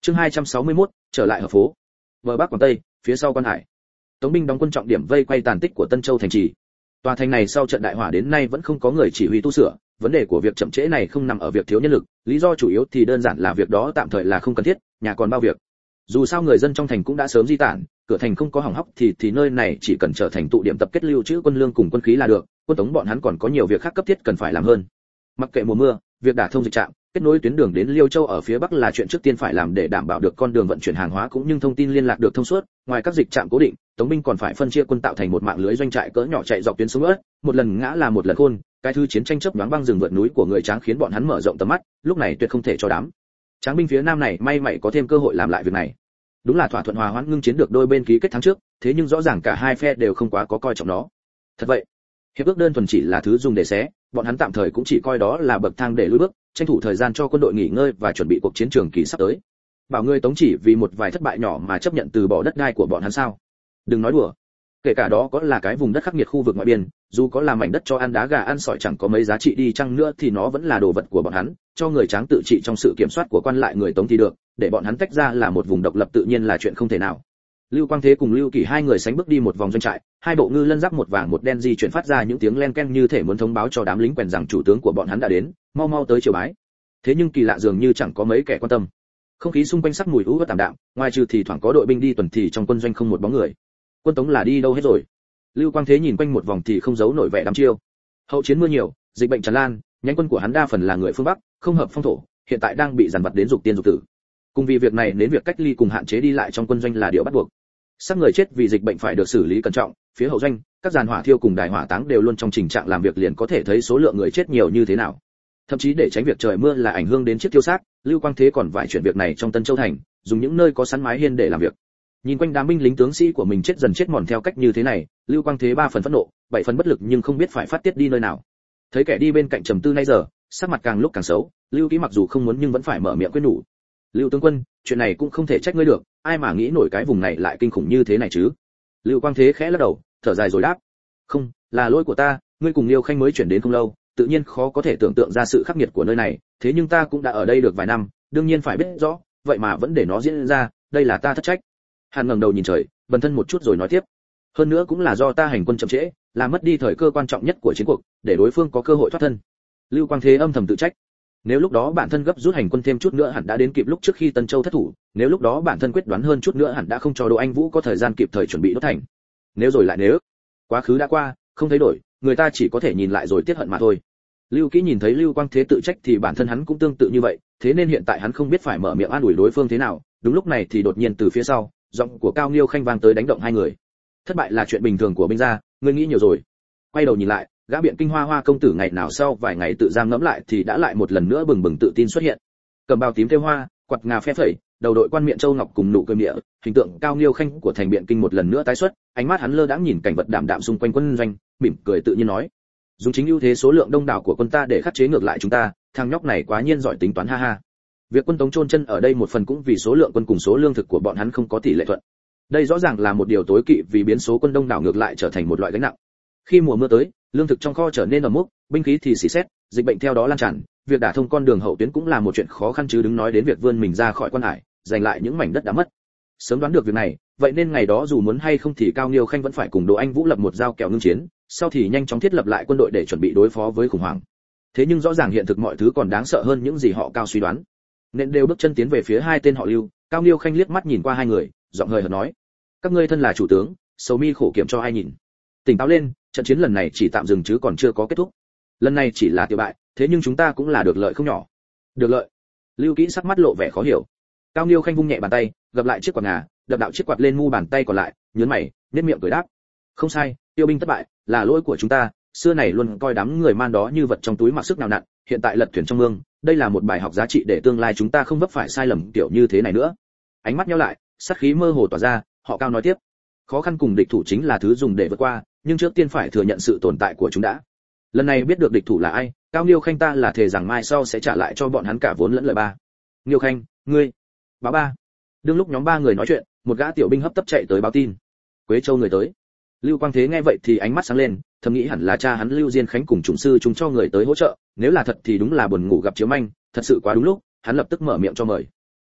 Chương 261, trở lại hợp phố. Bờ bắc quảng tây, phía sau quan hải. Tống binh đóng quân trọng điểm vây quay tàn tích của Tân Châu thành trì. Tòa thành này sau trận đại hỏa đến nay vẫn không có người chỉ huy tu sửa, vấn đề của việc chậm trễ này không nằm ở việc thiếu nhân lực, lý do chủ yếu thì đơn giản là việc đó tạm thời là không cần thiết, nhà còn bao việc. Dù sao người dân trong thành cũng đã sớm di tản, cửa thành không có hỏng hóc thì nơi này chỉ cần trở thành tụ điểm tập kết lưu trữ quân lương cùng quân khí là được, quân Tống bọn hắn còn có nhiều việc khác cấp thiết cần phải làm hơn. Mặc kệ mùa mưa, việc đả thông dịch trạm, kết nối tuyến đường đến Liêu Châu ở phía bắc là chuyện trước tiên phải làm để đảm bảo được con đường vận chuyển hàng hóa cũng như thông tin liên lạc được thông suốt. Ngoài các dịch trạm cố định, Tống binh còn phải phân chia quân tạo thành một mạng lưới doanh trại cỡ nhỏ chạy dọc tuyến sông ớt, một lần ngã là một lần khôn. Cái thứ chiến tranh chớp nhoáng băng rừng vượt núi của người Tráng khiến bọn hắn mở rộng tầm mắt, lúc này tuyệt không thể cho đám Tráng binh phía nam này may mày có thêm cơ hội làm lại việc này. Đúng là thỏa thuận hòa hoãn ngưng chiến được đôi bên ký kết tháng trước, thế nhưng rõ ràng cả hai phe đều không quá có coi trọng nó. Thật vậy, hiệp ước đơn thuần chỉ là thứ dùng để xé, bọn hắn tạm thời cũng chỉ coi đó là bậc thang để lùi bước, tranh thủ thời gian cho quân đội nghỉ ngơi và chuẩn bị cuộc chiến trường kỳ sắp tới. Bảo ngươi Tống chỉ vì một vài thất bại nhỏ mà chấp nhận từ bỏ đất đai của bọn hắn sao? Đừng nói đùa. Kể cả đó có là cái vùng đất khắc nghiệt khu vực ngoại biên, dù có là mảnh đất cho ăn đá gà ăn sỏi chẳng có mấy giá trị đi chăng nữa thì nó vẫn là đồ vật của bọn hắn, cho người Tráng tự trị trong sự kiểm soát của quan lại người Tống thì được, để bọn hắn tách ra là một vùng độc lập tự nhiên là chuyện không thể nào. Lưu Quang Thế cùng Lưu Kỳ hai người sánh bước đi một vòng doanh trại, hai bộ ngư lân giáp một vàng một đen di chuyển phát ra những tiếng len ken như thể muốn thông báo cho đám lính quèn rằng chủ tướng của bọn hắn đã đến, mau mau tới triều bái. Thế nhưng kỳ lạ dường như chẳng có mấy kẻ quan tâm. Không khí xung quanh sắc mùi u uất tạm đạm, ngoài trừ thì thoảng có đội binh đi tuần thì trong quân doanh không một bóng người. Quân Tống là đi đâu hết rồi? Lưu Quang Thế nhìn quanh một vòng thì không giấu nổi vẻ đăm chiêu. Hậu chiến mưa nhiều, dịch bệnh tràn lan, nhánh quân của hắn đa phần là người phương Bắc, không hợp phong thổ, hiện tại đang bị dằn vặt đến dục tiên dục tử. Cùng vì việc này đến việc cách ly cùng hạn chế đi lại trong quân doanh là điều bắt buộc. Xác người chết vì dịch bệnh phải được xử lý cẩn trọng, phía hậu doanh, các giàn hỏa thiêu cùng đài hỏa táng đều luôn trong tình trạng làm việc liền có thể thấy số lượng người chết nhiều như thế nào. Thậm chí để tránh việc trời mưa là ảnh hưởng đến chiếc tiêu xác, Lưu Quang Thế còn phải chuyển việc này trong Tân Châu thành, dùng những nơi có sẵn mái hiên để làm việc. Nhìn quanh đám binh lính tướng sĩ của mình chết dần chết mòn theo cách như thế này, Lưu Quang Thế 3 phần phẫn nộ, 7 phần bất lực nhưng không biết phải phát tiết đi nơi nào. Thấy kẻ đi bên cạnh trầm tư nay giờ, sắc mặt càng lúc càng xấu, Lưu Ký mặc dù không muốn nhưng vẫn phải mở miệng khuyên nhủ. Lưu tướng quân, chuyện này cũng không thể trách ngươi được, ai mà nghĩ nổi cái vùng này lại kinh khủng như thế này chứ? Lưu Quang Thế khẽ lắc đầu, thở dài rồi đáp, không, là lỗi của ta, ngươi cùng Liêu Khanh mới chuyển đến không lâu, tự nhiên khó có thể tưởng tượng ra sự khắc nghiệt của nơi này, thế nhưng ta cũng đã ở đây được vài năm, đương nhiên phải biết rõ, vậy mà vẫn để nó diễn ra, đây là ta thất trách. Hàn ngẩng đầu nhìn trời, bần thân một chút rồi nói tiếp, hơn nữa cũng là do ta hành quân chậm trễ, làm mất đi thời cơ quan trọng nhất của chiến cuộc, để đối phương có cơ hội thoát thân. Lưu Quang Thế âm thầm tự trách. Nếu lúc đó bản thân gấp rút hành quân thêm chút nữa hẳn đã đến kịp lúc trước khi Tân Châu thất thủ, nếu lúc đó bản thân quyết đoán hơn chút nữa hẳn đã không cho Đỗ Anh Vũ có thời gian kịp thời chuẩn bị đốt thành. Nếu rồi lại nếu, quá khứ đã qua, không thấy đổi, người ta chỉ có thể nhìn lại rồi tiếc hận mà thôi. Lưu Ký nhìn thấy Lưu Quang Thế tự trách thì bản thân hắn cũng tương tự như vậy, thế nên hiện tại hắn không biết phải mở miệng an ủi đối phương thế nào. Đúng lúc này thì đột nhiên từ phía sau, giọng của Cao Liêu Khanh vang tới đánh động hai người. Thất bại là chuyện bình thường của binh gia, ngươi nghĩ nhiều rồi. Quay đầu nhìn lại, gã biện kinh hoa công tử ngày nào sau vài ngày tự giam ngẫm lại thì đã lại một lần nữa bừng bừng tự tin xuất hiện. Cầm bào tím thêu hoa, quạt ngà phe phẩy, đầu đội quan miệng châu ngọc cùng nụ cười mỉa, hình tượng Cao Liêu Khanh của thành biện kinh một lần nữa tái xuất, ánh mắt hắn lơ đãng nhìn cảnh vật đạm đạm xung quanh quân doanh, mỉm cười tự nhiên nói: dùng chính ưu thế số lượng đông đảo của quân ta để khắc chế ngược lại chúng ta, thằng nhóc này quá nhiên giỏi tính toán ha ha. Việc quân Tống chôn chân ở đây một phần cũng vì số lượng quân cùng số lương thực của bọn hắn không có tỷ lệ thuận. Đây rõ ràng là một điều tối kỵ vì biến số quân đông đảo ngược lại trở thành một loại gánh nặng. Khi mùa mưa tới, lương thực trong kho trở nên ẩm mốc, binh khí thì xỉ xét, dịch bệnh theo đó lan tràn, việc đả thông con đường hậu tuyến cũng là một chuyện khó khăn chứ đừng nói đến việc vươn mình ra khỏi quan hải, giành lại những mảnh đất đã mất. Sớm đoán được việc này, vậy nên ngày đó dù muốn hay không thì Cao Liêu Khanh vẫn phải cùng Đỗ Anh Vũ lập một giao kèo ngưng chiến, sau thì nhanh chóng thiết lập lại quân đội để chuẩn bị đối phó với khủng hoảng. Thế nhưng rõ ràng hiện thực mọi thứ còn đáng sợ hơn những gì họ Cao suy đoán. Nên đều bước chân tiến về phía hai tên họ Lưu, Cao Liêu Khanh liếc mắt nhìn qua hai người, giọng hời hợt nói: các ngươi thân là chủ tướng, sầu mi khổ kiểm cho ai nhìn. Tỉnh táo lên, trận chiến lần này chỉ tạm dừng chứ còn chưa có kết thúc. Lần này chỉ là tiểu bại, thế nhưng chúng ta cũng là được lợi không nhỏ. Được lợi? Lưu Ký sắc mắt lộ vẻ khó hiểu. Cao Liêu Khanh vung nhẹ bàn tay, gập lại chiếc quạt ngà, đập đạo chiếc quạt lên mu bàn tay còn lại, nhướng mày, nhếch miệng cười đáp: không sai, tiêu binh thất bại, là lỗi của chúng ta. Xưa này luôn coi đám người man đó như vật trong túi mặc sức nào nặn, hiện tại lật thuyền trong mương, đây là một bài học giá trị để tương lai chúng ta không vấp phải sai lầm kiểu như thế này nữa. Ánh mắt nheo lại, sát khí mơ hồ tỏa ra, họ Cao nói tiếp: khó khăn cùng địch thủ chính là thứ dùng để vượt qua, nhưng trước tiên phải thừa nhận sự tồn tại của chúng đã. Lần này biết được địch thủ là ai, Cao Liêu Khanh ta là thề rằng mai sau sẽ trả lại cho bọn hắn cả vốn lẫn lời ba. Liêu Khanh, ngươi, báo ba. Đương lúc nhóm ba người nói chuyện, một gã tiểu binh hấp tấp chạy tới báo tin. Quế Châu người tới. Lưu Quang Thế nghe vậy thì ánh mắt sáng lên, thầm nghĩ hẳn là cha hắn Lưu Diên Khánh cùng chủng sư chúng cho người tới hỗ trợ, nếu là thật thì đúng là buồn ngủ gặp chiếu manh, thật sự quá đúng lúc, hắn lập tức mở miệng cho mời.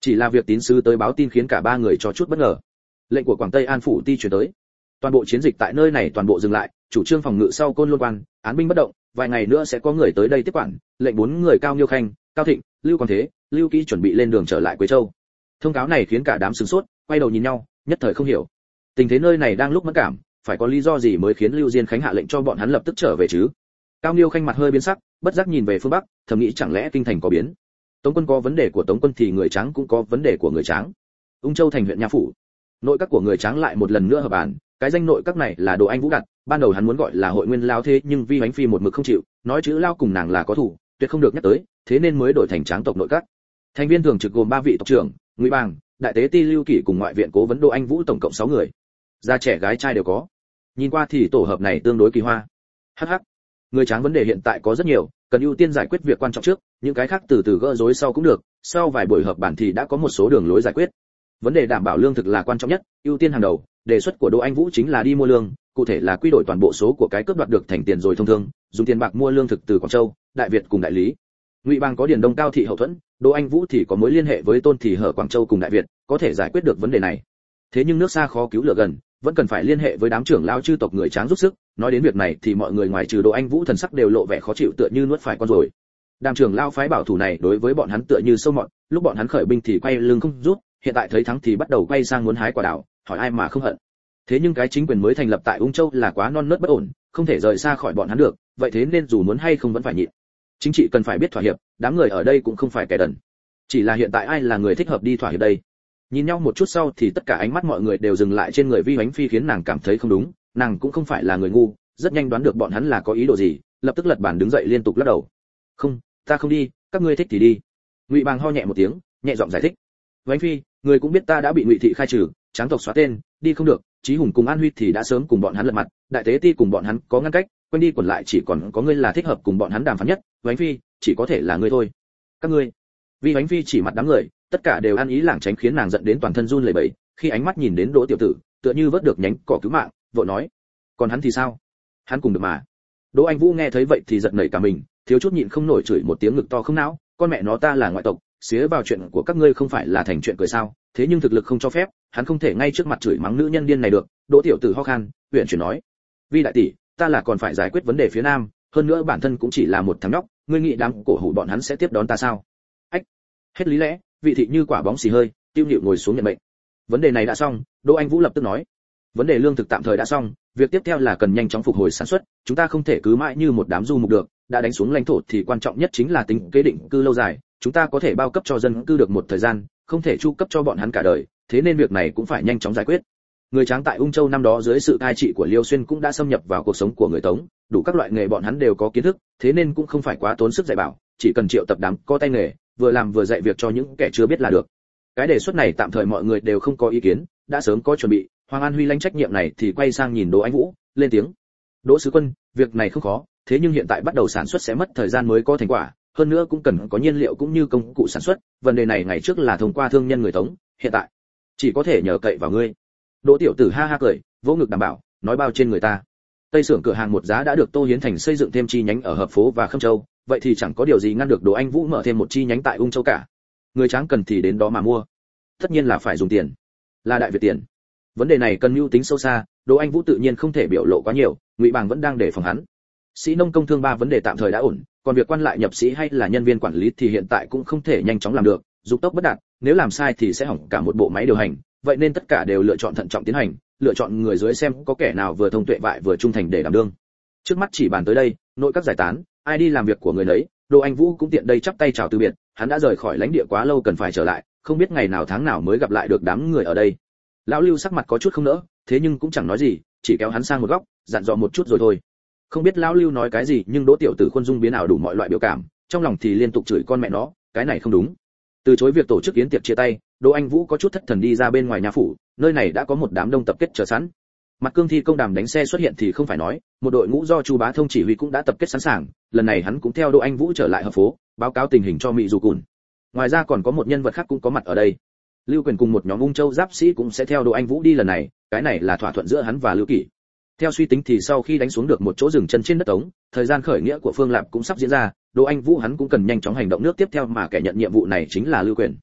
Chỉ là việc tín sứ tới báo tin khiến cả ba người cho chút bất ngờ. Lệnh của Quảng Tây An phủ ti truyền tới. Toàn bộ chiến dịch tại nơi này toàn bộ dừng lại, chủ trương phòng ngự sau Côn Lôn quan, án binh bất động, vài ngày nữa sẽ có người tới đây tiếp quản. Lệnh 4 người Cao Nghiêu Khanh, Cao Thịnh, Lưu Quang Thế, Lưu Ký chuẩn bị lên đường trở lại Quế Châu. Thông cáo này khiến cả đám sửng sốt, quay đầu nhìn nhau, nhất thời không hiểu. Tình thế nơi này đang lúc mẫn cảm, phải có lý do gì mới khiến Lưu Diên Khánh hạ lệnh cho bọn hắn lập tức trở về chứ? Cao Nghiêu Khanh mặt hơi biến sắc, bất giác nhìn về phương bắc, thầm nghĩ chẳng lẽ kinh thành có biến. Tống quân có vấn đề của Tống quân thì người Tráng cũng có vấn đề của người Tráng. Ung Châu thành huyện nha phủ, nội các của người Tráng lại một lần nữa hợp bàn. Cái danh nội các này là Đỗ Anh Vũ đặt, ban đầu hắn muốn gọi là Hội Nguyên Lao thế nhưng Vi Hoánh Phi một mực không chịu, nói chữ Lao cùng nàng là có thủ, tuyệt không được nhắc tới, thế nên mới đổi thành Tráng tộc nội các. Thành viên thường trực gồm 3 vị tộc trưởng, Ngụy Bàng, Đại tế ti Lưu Kỷ cùng ngoại viện cố vấn Đỗ Anh Vũ tổng cộng 6 người. Già trẻ gái trai đều có. Nhìn qua thì tổ hợp này tương đối kỳ hoa. Hắc hắc. Người Tráng vấn đề hiện tại có rất nhiều, cần ưu tiên giải quyết việc quan trọng trước, những cái khác từ từ gỡ rối sau cũng được, sau vài buổi họp bản thì đã có một số đường lối giải quyết. Vấn đề đảm bảo lương thực là quan trọng nhất, ưu tiên hàng đầu, đề xuất của Đỗ Anh Vũ chính là đi mua lương, cụ thể là quy đổi toàn bộ số của cái cướp đoạt được thành tiền rồi thông thương, dùng tiền bạc mua lương thực từ Quảng Châu, Đại Việt cùng đại lý. Ngụy Bang có Điền Đông Cao thị hậu thuẫn, Đỗ Anh Vũ thì có mối liên hệ với Tôn thị hở Quảng Châu cùng Đại Việt, có thể giải quyết được vấn đề này. Thế nhưng nước xa khó cứu lửa gần, vẫn cần phải liên hệ với đám trưởng lao chư tộc người Tráng giúp sức. Nói đến việc này thì mọi người ngoài trừ Đỗ Anh Vũ thần sắc đều lộ vẻ khó chịu tựa như nuốt phải con rồi. Đám trưởng lao phái bảo thủ này đối với bọn hắn tựa như sâu mọt, lúc bọn hắn khởi binh thì quay lưng không rút, hiện tại thấy thắng thì bắt đầu quay sang muốn hái quả đào, hỏi ai mà không hận. Thế nhưng cái chính quyền mới thành lập tại Ung Châu là quá non nớt bất ổn, không thể rời xa khỏi bọn hắn được, vậy thế nên dù muốn hay không vẫn phải nhịn. Chính trị cần phải biết thỏa hiệp, đám người ở đây cũng không phải kẻ đần. Chỉ là hiện tại ai là người thích hợp đi thỏa hiệp đây? Nhìn nhau một chút sau thì tất cả ánh mắt mọi người đều dừng lại trên người Vi Hoánh Phi khiến nàng cảm thấy không đúng, nàng cũng không phải là người ngu, rất nhanh đoán được bọn hắn là có ý đồ gì, lập tức lật bàn đứng dậy liên tục lắc đầu. "Không, ta không đi, các ngươi thích thì đi." Ngụy Bàng ho nhẹ một tiếng, nhẹ giọng giải thích. "Hoánh Phi, người cũng biết ta đã bị Ngụy thị khai trừ, Tráng tộc xóa tên, đi không được, Chí Hùng cùng An Huy thì đã sớm cùng bọn hắn lật mặt, Đại tế ti cùng bọn hắn có ngăn cách, quanh đi quẩn lại chỉ còn có ngươi là thích hợp cùng bọn hắn đàm phán nhất, Hoánh Phi, chỉ có thể là ngươi thôi." "Các ngươi?" Vi Hoánh Phi chỉ mặt đám người, tất cả đều ăn ý lảng tránh khiến nàng giận đến toàn thân run lẩy bẩy, khi ánh mắt nhìn đến Đỗ tiểu tử, tựa như vớt được nhánh cỏ cứu mạng, vội nói: "Còn hắn thì sao? Hắn cùng được mà." Đỗ Anh Vũ nghe thấy vậy thì giật nảy cả mình, thiếu chút nhịn không nổi chửi một tiếng ngực to không não, "Con mẹ nó, ta là ngoại tộc, xía vào chuyện của các ngươi không phải là thành chuyện cười sao? Thế nhưng thực lực không cho phép, hắn không thể ngay trước mặt chửi mắng nữ nhân điên này được." Đỗ tiểu tử ho khan, huyền chuyển nói: "Vi đại tỷ, ta là còn phải giải quyết vấn đề phía Nam, hơn nữa bản thân cũng chỉ là một thằng nhóc, ngươi nghĩ đám cổ hủ bọn hắn sẽ tiếp đón ta sao?" Ách, hết lý lẽ, vị thị như quả bóng xì hơi, tiêu nhịu ngồi xuống nhận mệnh. Vấn đề này đã xong, Đỗ Anh Vũ lập tức nói: "Vấn đề lương thực tạm thời đã xong, việc tiếp theo là cần nhanh chóng phục hồi sản xuất, chúng ta không thể cứ mãi như một đám du mục được, đã đánh xuống lãnh thổ thì quan trọng nhất chính là tính kế định cư lâu dài, chúng ta có thể bao cấp cho dân cư được một thời gian, không thể chu cấp cho bọn hắn cả đời, thế nên việc này cũng phải nhanh chóng giải quyết." Người Tráng tại Ung Châu năm đó dưới sự cai trị của Liêu Xuyên cũng đã xâm nhập vào cuộc sống của người Tống, đủ các loại nghề bọn hắn đều có kiến thức, thế nên cũng không phải quá tốn sức dạy bảo, chỉ cần triệu tập đám có tay nghề, vừa làm vừa dạy việc cho những kẻ chưa biết là được. Cái đề xuất này tạm thời mọi người đều không có ý kiến, đã sớm có chuẩn bị. Hoàng An Huy lãnh trách nhiệm này thì quay sang nhìn Đỗ Anh Vũ, lên tiếng: "Đỗ sứ quân, việc này không khó, thế nhưng hiện tại bắt đầu sản xuất sẽ mất thời gian mới có thành quả, hơn nữa cũng cần có nhiên liệu cũng như công cụ sản xuất, vấn đề này ngày trước là thông qua thương nhân người Tống, hiện tại chỉ có thể nhờ cậy vào ngươi." Đỗ tiểu tử ha ha cười, vỗ ngực đảm bảo, nói bao trên người ta. Tây xưởng cửa hàng một giá đã được Tô Hiến Thành xây dựng thêm chi nhánh ở Hợp Phố và Khâm Châu, vậy thì chẳng có điều gì ngăn được Đỗ Anh Vũ mở thêm một chi nhánh tại Ung Châu cả. Người Tráng cần thì đến đó mà mua, tất nhiên là phải dùng tiền, là Đại Việt tiền. Vấn đề này cần mưu tính sâu xa, Đỗ Anh Vũ tự nhiên không thể biểu lộ quá nhiều, Ngụy Bàng vẫn đang đề phòng hắn. Sĩ nông công thương 3 vấn đề tạm thời đã ổn, còn việc quan lại nhập sĩ hay là nhân viên quản lý thì hiện tại cũng không thể nhanh chóng làm được, dục tốc bất đạt, nếu làm sai thì sẽ hỏng cả một bộ máy điều hành, vậy nên tất cả đều lựa chọn thận trọng tiến hành, lựa chọn người dưới xem có kẻ nào vừa thông tuệ vại vừa trung thành để đảm đương. Trước mắt chỉ bàn tới đây, nội các giải tán, ai đi làm việc của người nấy, Đỗ Anh Vũ cũng tiện đây chắp tay chào từ biệt, hắn đã rời khỏi lãnh địa quá lâu cần phải trở lại, không biết ngày nào tháng nào mới gặp lại được đám người ở đây. Lão Lưu sắc mặt có chút không nỡ, thế nhưng cũng chẳng nói gì, chỉ kéo hắn sang một góc, dặn dò một chút rồi thôi. Không biết lão Lưu nói cái gì, nhưng Đỗ tiểu tử khuôn dung biến ảo đủ mọi loại biểu cảm, trong lòng thì liên tục chửi con mẹ nó, cái này không đúng. Từ chối việc tổ chức yến tiệc chia tay, Đỗ Anh Vũ có chút thất thần đi ra bên ngoài nhà phủ, nơi này đã có một đám đông tập kết chờ sẵn. Mặt Cương Thi công đàm đánh xe xuất hiện thì không phải nói, một đội ngũ do Chu Bá Thông chỉ huy cũng đã tập kết sẵn sàng, lần này hắn cũng theo Đỗ Anh Vũ trở lại Hợp Phố, báo cáo tình hình cho Mị Dù Cùn. Ngoài ra còn có một nhân vật khác cũng có mặt ở đây. Lưu Quyền cùng một nhóm Ung Châu giáp sĩ cũng sẽ theo Đỗ Anh Vũ đi lần này, cái này là thỏa thuận giữa hắn và Lưu Kỷ. Theo suy tính thì sau khi đánh xuống được một chỗ dừng chân trên đất Tống, thời gian khởi nghĩa của Phương Lạp cũng sắp diễn ra, Đỗ Anh Vũ hắn cũng cần nhanh chóng hành động nước tiếp theo mà kẻ nhận nhiệm vụ này chính là Lưu Quyền.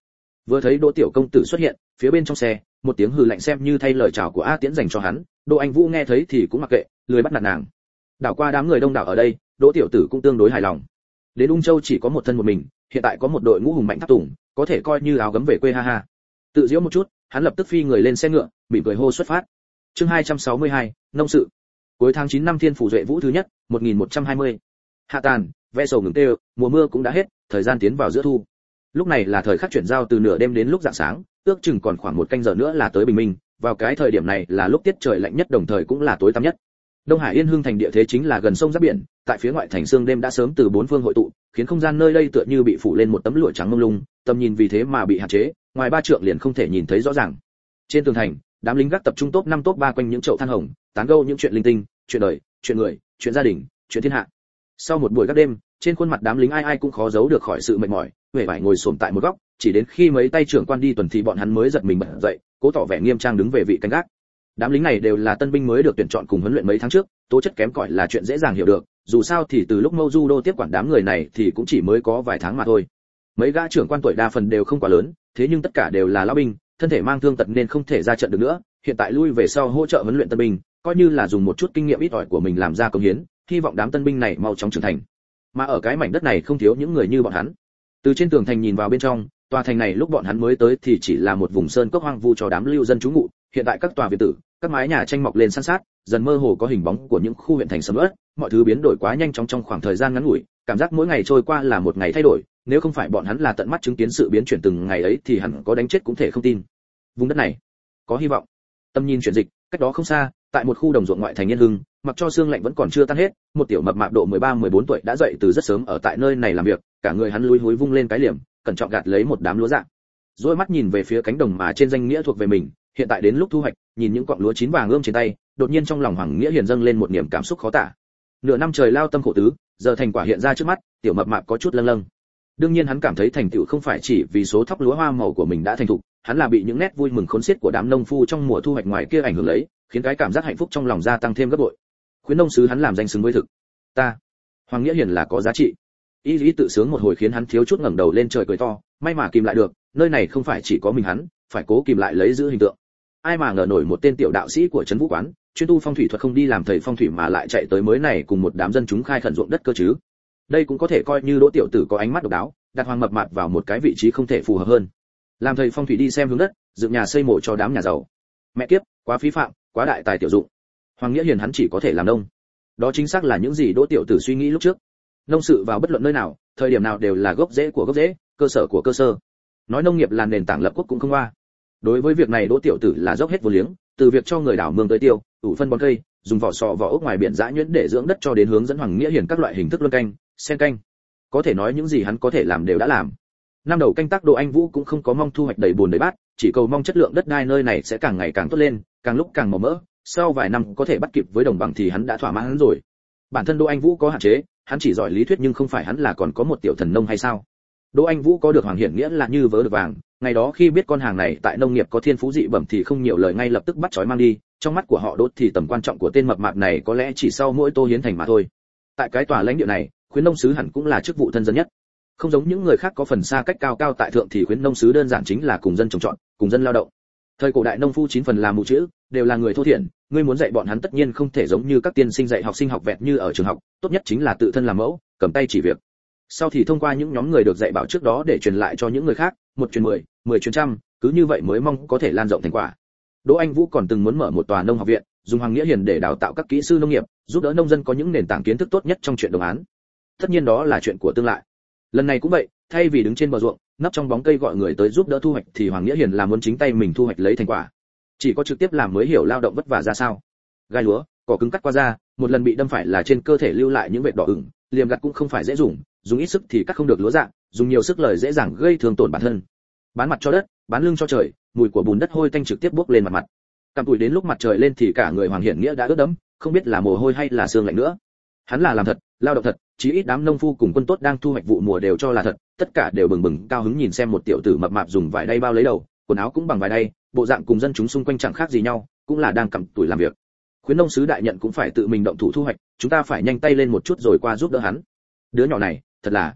Vừa thấy Đỗ tiểu công tử xuất hiện, phía bên trong xe, một tiếng hừ lạnh xem như thay lời chào của A Tiễn dành cho hắn, Đỗ Anh Vũ nghe thấy thì cũng mặc kệ, lười bắt nạt nàng. Đảo qua đám người đông đảo ở đây, Đỗ tiểu tử cũng tương đối hài lòng. Đến Ung Châu chỉ có một thân một mình, hiện tại có một đội ngũ hùng mạnh tháp tùng, có thể coi như áo gấm về quê ha ha. Tự giễu một chút, hắn lập tức phi người lên xe ngựa, mỉm cười hô xuất phát. Chương 262, nông sự. Cuối tháng 9 năm Thiên Phủ Duệ Vũ thứ nhất, 1120. Hạ tàn, ve sầu ngừng tê, mùa mưa cũng đã hết, thời gian tiến vào giữa thu. Lúc này là thời khắc chuyển giao từ nửa đêm đến lúc rạng sáng, ước chừng còn khoảng một canh giờ nữa là tới bình minh, vào cái thời điểm này là lúc tiết trời lạnh nhất đồng thời cũng là tối tăm nhất. Đông Hải Yên Hưng thành địa thế chính là gần sông giáp biển, tại phía ngoại thành sương đêm đã sớm từ bốn phương hội tụ, khiến không gian nơi đây tựa như bị phủ lên một tấm lụa trắng mông lung, tầm nhìn vì thế mà bị hạn chế, ngoài 3 trượng liền không thể nhìn thấy rõ ràng. Trên tường thành, đám lính gác tập trung top 5 top 3 quanh những chậu than hồng, tán gẫu những chuyện linh tinh, chuyện đời, chuyện người, chuyện gia đình, chuyện thiên hạ. Sau một buổi gác đêm, trên khuôn mặt đám lính ai ai cũng khó giấu được khỏi sự mệt mỏi, huệ vải ngồi xổm tại một góc, chỉ đến khi mấy tay trưởng quan đi tuần thì bọn hắn mới giật mình bật dậy, cố tỏ vẻ nghiêm trang đứng về vị canh gác. Đám lính này đều là tân binh mới được tuyển chọn cùng huấn luyện mấy tháng trước, tố chất kém cỏi là chuyện dễ dàng hiểu được, dù sao thì từ lúc Mâu Du Đô tiếp quản đám người này thì cũng chỉ mới có vài tháng mà thôi. Mấy gã trưởng quan tuổi đa phần đều không quá lớn, thế nhưng tất cả đều là lão binh, thân thể mang thương tật nên không thể ra trận được nữa, hiện tại lui về sau hỗ trợ huấn luyện tân binh, coi như là dùng một chút kinh nghiệm ít ỏi của mình làm ra công hiến, hy vọng đám tân binh này mau chóng trưởng thành. Mà ở cái mảnh đất này không thiếu những người như bọn hắn. Từ trên tường thành nhìn vào bên trong, tòa thành này lúc bọn hắn mới tới thì chỉ là một vùng sơn cốc hoang vu cho đám lưu dân trú ngụ, hiện tại các tòa biệt tử, các mái nhà tranh mọc lên san sát, dần mơ hồ có hình bóng của những khu huyện thành sầm uất, mọi thứ biến đổi quá nhanh chóng trong khoảng thời gian ngắn ngủi, cảm giác mỗi ngày trôi qua là một ngày thay đổi, nếu không phải bọn hắn là tận mắt chứng kiến sự biến chuyển từng ngày ấy thì hẳn có đánh chết cũng thể không tin. Vùng đất này có hy vọng. Tâm nhìn chuyển dịch, cách đó không xa, tại một khu đồng ruộng ngoại thành Yên Hưng, mặc cho sương lạnh vẫn còn chưa tan hết, một tiểu mập mạp độ 13-14 tuổi đã dậy từ rất sớm ở tại nơi này làm việc, cả người hắn lúi húi vung lên cái liềm, cẩn trọng gạt lấy một đám lúa rạng. Rồi mắt nhìn về phía cánh đồng mà trên danh nghĩa thuộc về mình, hiện tại đến lúc thu hoạch, nhìn những cọng lúa chín vàng ươm trên tay, đột nhiên trong lòng Hoàng Nghĩa Hiền dâng lên một niềm cảm xúc khó tả. Nửa năm trời lao tâm khổ tứ, giờ thành quả hiện ra trước mắt, tiểu mập mạp có chút lâng lâng. Đương nhiên hắn cảm thấy thành tựu không phải chỉ vì số thóc lúa hoa màu của mình đã thành thục, hắn là bị những nét vui mừng khốn xiết của đám nông phu trong mùa thu hoạch ngoài kia ảnh hưởng lấy, khiến cái cảm giác hạnh phúc trong lòng gia tăng thêm gấp bội. Khuyến nông sứ hắn làm danh xứng với thực. Ta, Hoàng Nghĩa Hiền là có giá trị. Ý lý tự sướng một hồi khiến hắn thiếu chút ngẩng đầu lên trời cười to, may mà kìm lại được, nơi này không phải chỉ có mình hắn, phải cố kìm lại lấy giữ hình tượng. Ai mà ngờ nổi một tên tiểu đạo sĩ của trấn Vũ Quán, chuyên tu phong thủy thuật không đi làm thầy phong thủy mà lại chạy tới mới này cùng một đám dân chúng khai khẩn ruộng đất cơ chứ. Đây cũng có thể coi như Đỗ tiểu tử có ánh mắt độc đáo, đặt Hoàng mập mạp vào một cái vị trí không thể phù hợp hơn. Làm thầy phong thủy đi xem hướng đất, dựng nhà xây mộ cho đám nhà giàu. Mẹ kiếp, quá phí phạm, quá đại tài tiểu dụng. Hoàng Nghĩa Hiền hắn chỉ có thể làm nông. Đó chính xác là những gì Đỗ tiểu tử suy nghĩ lúc trước. Nông sự vào bất luận nơi nào, thời điểm nào đều là gốc rễ của gốc rễ, cơ sở của cơ sở. Nói nông nghiệp là nền tảng lập quốc cũng không hoa. Đối với việc này Đỗ tiểu tử là dốc hết vô liếng, từ việc cho người đảo mương tới tiêu, ủ phân bón cây, dùng vỏ sò vỏ ốc ngoài biển dã nhuyễn để dưỡng đất cho đến hướng dẫn Hoàng Nghĩa Hiền các loại hình thức luân canh, sen canh. Có thể nói những gì hắn có thể làm đều đã làm. Năm đầu canh tác Đỗ Anh Vũ cũng không có mong thu hoạch đầy bùn đầy bát, chỉ cầu mong chất lượng đất đai nơi này sẽ càng ngày càng tốt lên, càng lúc càng màu mỡ, sau vài năm có thể bắt kịp với đồng bằng thì hắn đã thỏa mãn rồi. Bản thân Đỗ Anh Vũ có hạn chế, hắn chỉ giỏi lý thuyết nhưng không phải hắn là còn có một tiểu thần nông hay sao? Đỗ Anh Vũ có được Hoàng Hiển nghĩa là như vớ được vàng, ngày đó khi biết con hàng này tại nông nghiệp có thiên phú dị bẩm thì không nhiều lời ngay lập tức bắt chói mang đi, trong mắt của họ Đỗ thì tầm quan trọng của tên mập mạp này có lẽ chỉ sau mỗi Tô Hiến Thành mà thôi. Tại cái tòa lãnh địa này, khuyến nông sứ hẳn cũng là chức vụ thân dân nhất. Không giống những người khác có phần xa cách cao cao tại thượng thì khuyến nông sứ đơn giản chính là cùng dân trồng trọt, cùng dân lao động. Thời cổ đại nông phu 9 phần là mù chữ, đều là người thô thiển, ngươi muốn dạy bọn hắn tất nhiên không thể giống như các tiên sinh dạy học sinh học vẹt như ở trường học, tốt nhất chính là tự thân làm mẫu, cầm tay chỉ việc. Sau thì thông qua những nhóm người được dạy bảo trước đó để truyền lại cho những người khác, 1 truyền 10, 10 truyền trăm, cứ như vậy mới mong có thể lan rộng thành quả. Đỗ Anh Vũ còn từng muốn mở một tòa nông học viện, dùng Hoàng Nghĩa Hiền để đào tạo các kỹ sư nông nghiệp, giúp đỡ nông dân có những nền tảng kiến thức tốt nhất trong chuyện đồng án. Tất nhiên đó là chuyện của tương lai. Lần này cũng vậy, thay vì đứng trên bờ ruộng, nấp trong bóng cây gọi người tới giúp đỡ thu hoạch thì Hoàng Nghĩa Hiền là muốn chính tay mình thu hoạch lấy thành quả. Chỉ có trực tiếp làm mới hiểu lao động vất vả ra sao. Gai lúa, cỏ cứng cắt qua da, một lần bị đâm phải là trên cơ thể lưu lại những vệt đỏ ửng, liềm gặt cũng không phải dễ dùng ít sức thì cắt không được lúa dạng, dùng nhiều sức lời dễ dàng gây thương tổn bản thân. Bán mặt cho đất, bán lưng cho trời, mùi của bùn đất hôi tanh trực tiếp bốc lên mặt. Cằm tuổi đến lúc mặt trời lên thì cả người Hoàng Hiển nghĩa đã ướt đẫm, không biết là mồ hôi hay là sương lạnh nữa. Hắn là làm thật, lao động thật, chí ít đám nông phu cùng quân tốt đang thu hoạch vụ mùa đều cho là thật, tất cả đều bừng bừng cao hứng nhìn xem một tiểu tử mập mạp dùng vải đay bao lấy đầu, quần áo cũng bằng vải đay, bộ dạng cùng dân chúng xung quanh chẳng khác gì nhau, cũng là đang cặm tuổi làm việc. Khuyến nông sứ đại nhận cũng phải tự mình động thủ thu hoạch, chúng ta phải nhanh tay lên một chút rồi qua giúp đỡ hắn. Đứa nhỏ này, thật là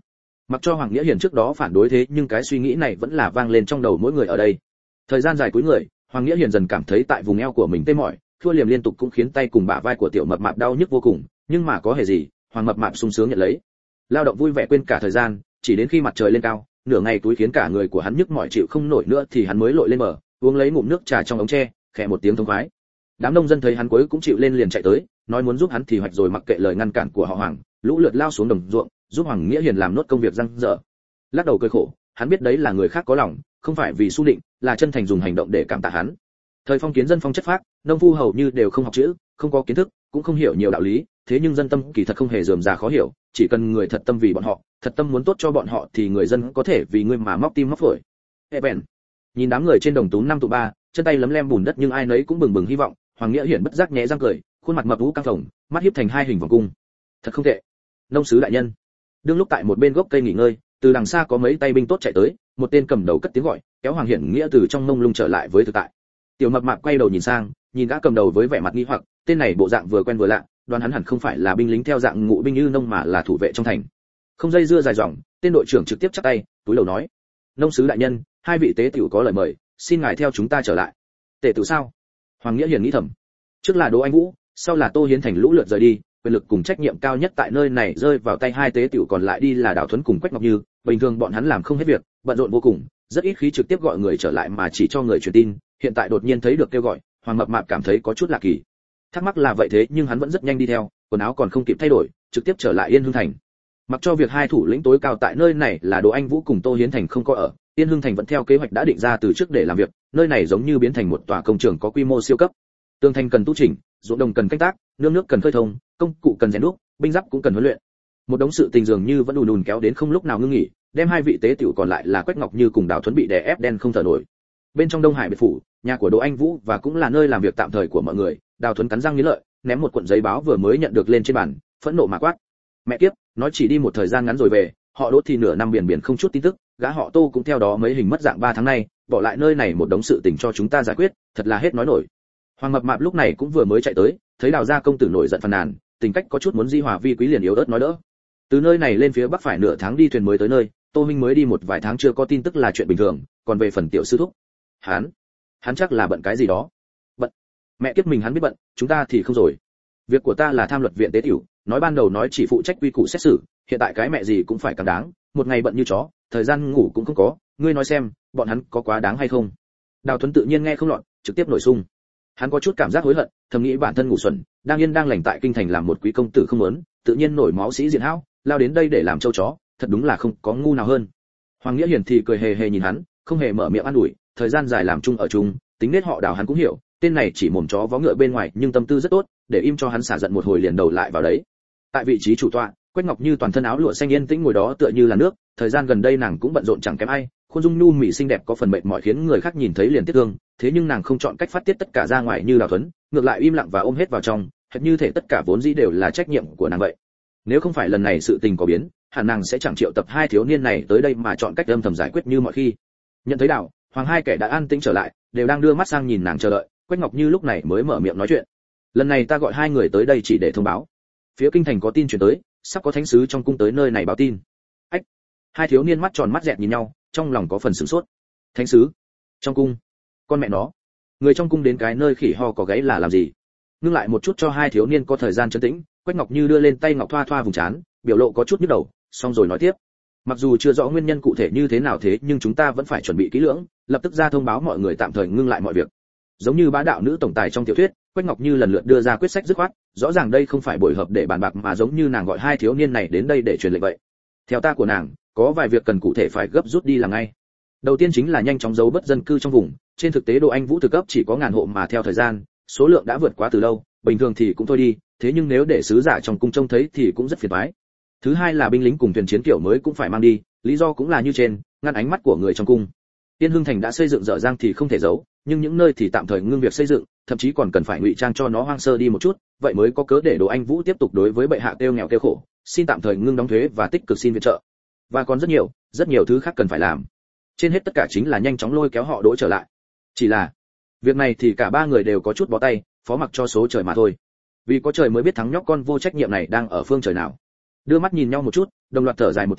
Mặc cho Hoàng Nghĩa Hiền trước đó phản đối thế nhưng cái suy nghĩ này vẫn là vang lên trong đầu mỗi người ở đây. Thời gian dài cúi người, Hoàng Nghĩa Hiền dần cảm thấy tại vùng eo của mình tê mỏi, thua liềm liên tục cũng khiến tay cùng bả vai của tiểu mập mạp đau nhức vô cùng, nhưng mà có hề gì, Hoàng mập mạp sung sướng nhận lấy. Lao động vui vẻ quên cả thời gian, chỉ đến khi mặt trời lên cao, nửa ngày túi khiến cả người của hắn nhức mỏi chịu không nổi nữa thì hắn mới lội lên bờ, uống lấy ngụm nước trà trong ống tre, khẽ một tiếng thông khoái. Đám nông dân thấy hắn cuối cũng chịu lên liền chạy tới, nói muốn giúp hắn thì hoạch rồi mặc kệ lời ngăn cản của họ Hoàng, lũ lượt lao xuống đồng ruộng, giúp Hoàng Nghĩa Hiền làm nốt công việc răng dở. Lắc đầu cười khổ, hắn biết đấy là người khác có lòng, không phải vì su định, là chân thành dùng hành động để cảm tạ hắn. Thời phong kiến dân phong chất phác, nông phu hầu như đều không học chữ, không có kiến thức, cũng không hiểu nhiều đạo lý, thế nhưng dân tâm kỳ thật không hề rườm rà khó hiểu, chỉ cần người thật tâm vì bọn họ, thật tâm muốn tốt cho bọn họ thì người dân có thể vì ngươi mà móc tim móc phổi. Eben nhìn đám người trên đồng tú năm tụ ba, chân tay lấm lem bùn đất nhưng ai nấy cũng bừng bừng hy vọng. Hoàng Nghĩa Hiển bất giác nhẹ răng cười, khuôn mặt mập ú căng phồng, mắt híp thành hai hình vòng cung. Thật không tệ. Nông sứ đại nhân. Đương lúc tại một bên gốc cây nghỉ ngơi, từ đằng xa có mấy tay binh tốt chạy tới, một tên cầm đầu cất tiếng gọi, kéo Hoàng Hiển Nghĩa từ trong mông lung trở lại với thực tại. Tiểu mập mạp quay đầu nhìn sang, nhìn gã cầm đầu với vẻ mặt nghi hoặc, tên này bộ dạng vừa quen vừa lạ, đoán hắn hẳn không phải là binh lính theo dạng ngụ binh như nông mà là thủ vệ trong thành. Không dây dưa dài dòng, tên đội trưởng trực tiếp chắp tay, túi đầu nói: "Nông sứ đại nhân, hai vị tế tiểu có lời mời, xin ngài theo chúng ta trở lại." Tể tử sao? Hoàng Nghĩa Hiển nghĩ thầm. Trước là Đỗ Anh Vũ, sau là Tô Hiến Thành lũ lượt rời đi, quyền lực cùng trách nhiệm cao nhất tại nơi này rơi vào tay hai tế tiểu còn lại đi là Đào Thuấn cùng Quách Ngọc Như, bình thường bọn hắn làm không hết việc, bận rộn vô cùng, rất ít khi trực tiếp gọi người trở lại mà chỉ cho người truyền tin, hiện tại đột nhiên thấy được kêu gọi, Hoàng mập mạp cảm thấy có chút lạ kỳ. Thắc mắc là vậy thế nhưng hắn vẫn rất nhanh đi theo, quần áo còn không kịp thay đổi, trực tiếp trở lại Yên Hưng Thành. Mặc cho việc hai thủ lĩnh tối cao tại nơi này là Đỗ Anh Vũ cùng Tô Hiến Thành không có ở, Yên Hưng Thành vẫn theo kế hoạch đã định ra từ trước để làm việc, nơi này giống như biến thành một tòa công trường có quy mô siêu cấp. Tường thành cần tu chỉnh, ruộng đồng cần canh tác, nương nước cần khơi thông, công cụ cần rèn đúc, binh giáp cũng cần huấn luyện. Một đống sự tình dường như vẫn ùn ùn kéo đến không lúc nào ngưng nghỉ, đem hai vị tế tiểu còn lại là Quách Ngọc Như cùng Đào Thuấn bị đè ép đen không thở nổi. Bên trong Đông Hải biệt phủ, nhà của Đỗ Anh Vũ và cũng là nơi làm việc tạm thời của mọi người, Đào Thuấn cắn răng nghiến lợi, ném một cuộn giấy báo vừa mới nhận được lên trên bàn, phẫn nộ mà quát: "Mẹ kiếp, nói chỉ đi một thời gian ngắn rồi về, họ Đỗ thì nửa năm biển biển không chút tin tức, gã họ Tô cũng theo đó mấy hình mất dạng 3 tháng nay, bỏ lại nơi này một đống sự tình cho chúng ta giải quyết, thật là hết nói nổi." Hoàng mập mạp lúc này cũng vừa mới chạy tới, thấy Đào gia công tử nổi giận phàn nàn, tình cách có chút muốn di hòa vi quý liền yếu ớt nói đỡ. Từ nơi này lên phía bắc phải nửa tháng đi thuyền mới tới nơi, Tô huynh mới đi một vài tháng chưa có tin tức là chuyện bình thường, còn về phần tiểu sư thúc, hắn chắc là bận cái gì đó. Bận? Mẹ kiếp mình hắn biết bận, chúng ta thì không rồi. Việc của ta là tham luật viện tế tiểu, nói ban đầu nói chỉ phụ trách quy củ xét xử, hiện tại cái mẹ gì cũng phải càng đáng, một ngày bận như chó, thời gian ngủ cũng không có, ngươi nói xem, bọn hắn có quá đáng hay không? Đào Thuấn tự nhiên nghe không lọt, trực tiếp nổi xung. Hắn có chút cảm giác hối hận, thầm nghĩ bản thân ngủ xuẩn, đang yên đang lành tại kinh thành làm một quý công tử không muốn, tự nhiên nổi máu sĩ diện hão, lao đến đây để làm trâu chó, thật đúng là không có ngu nào hơn. Hoàng Nghĩa Hiển thì cười hề hề nhìn hắn, không hề mở miệng an ủi, thời gian dài làm chung ở chung, tính nết họ Đào hắn cũng hiểu, tên này chỉ mồm chó vó ngựa bên ngoài, nhưng tâm tư rất tốt, để im cho hắn xả giận một hồi liền đầu lại vào đấy. Tại vị trí chủ tọa, Quách Ngọc Như toàn thân áo lụa xanh yên tĩnh ngồi đó tựa như là nước, thời gian gần đây nàng cũng bận rộn chẳng kém ai, khuôn dung nhu mỹ xinh đẹp có phần mệt mỏi khiến người khác nhìn thấy liền tiếc thương, thế nhưng nàng không chọn cách phát tiết tất cả ra ngoài như Đào Thuấn, ngược lại im lặng và ôm hết vào trong, hệt như thể tất cả vốn dĩ đều là trách nhiệm của nàng vậy. Nếu không phải lần này sự tình có biến, hẳn nàng sẽ chẳng triệu tập hai thiếu niên này tới đây mà chọn cách âm thầm giải quyết như mọi khi. Nhận thấy Đào, Hoàng hai kẻ đã an tĩnh trở lại, đều đang đưa mắt sang nhìn nàng chờ đợi, Quách Ngọc Như lúc này mới mở miệng nói chuyện. Lần này ta gọi hai người tới đây chỉ để thông báo, phía kinh thành có tin truyền tới, sắp có thánh sứ trong cung tới nơi này báo tin. Ách! Hai thiếu niên mắt tròn mắt dẹt nhìn nhau, trong lòng có phần sửng sốt. Thánh sứ? Trong cung? Con mẹ nó! Người trong cung đến cái nơi khỉ ho có gáy là làm gì? Ngưng lại một chút cho hai thiếu niên có thời gian trấn tĩnh, Quách Ngọc Như đưa lên tay ngọc thoa thoa vùng trán, biểu lộ có chút nhức đầu, xong rồi nói tiếp. Mặc dù chưa rõ nguyên nhân cụ thể như thế nào thế nhưng chúng ta vẫn phải chuẩn bị kỹ lưỡng, lập tức ra thông báo mọi người tạm thời ngưng lại mọi việc. Giống như bá đạo nữ tổng tài trong tiểu thuyết, Quách Ngọc Như lần lượt đưa ra quyết sách dứt khoát, rõ ràng đây không phải buổi họp để bàn bạc mà giống như nàng gọi hai thiếu niên này đến đây để truyền lệnh vậy. Theo ta của nàng, có vài việc cần cụ thể phải gấp rút đi làm ngay. Đầu tiên chính là nhanh chóng giấu bất dân cư trong vùng, trên thực tế Đỗ Anh Vũ thực cấp chỉ có ngàn hộ mà theo thời gian, số lượng đã vượt quá từ lâu, bình thường thì cũng thôi đi, thế nhưng nếu để sứ giả trong cung trông thấy thì cũng rất phiền toái. Thứ hai là binh lính cùng thuyền chiến kiểu mới cũng phải mang đi, lý do cũng là như trên, ngăn ánh mắt của người trong cung. Tiên Hưng Thành đã xây dựng dở dang thì không thể giấu, nhưng những nơi thì tạm thời ngưng việc xây dựng, thậm chí còn cần phải ngụy trang cho nó hoang sơ đi một chút, vậy mới có cớ để Đỗ Anh Vũ tiếp tục đối với bệ hạ kêu nghèo kêu khổ, xin tạm thời ngưng đóng thuế và tích cực xin viện trợ. Và còn rất nhiều thứ khác cần phải làm. Trên hết tất cả chính là nhanh chóng lôi kéo họ Đỗ trở lại. Chỉ là, việc này thì cả ba người đều có chút bó tay, phó mặc cho số trời mà thôi. Vì có trời mới biết thắng nhóc con vô trách nhiệm này đang ở phương trời nào. Đưa mắt nhìn nhau một chút, đồng loạt thở dài một tiếng,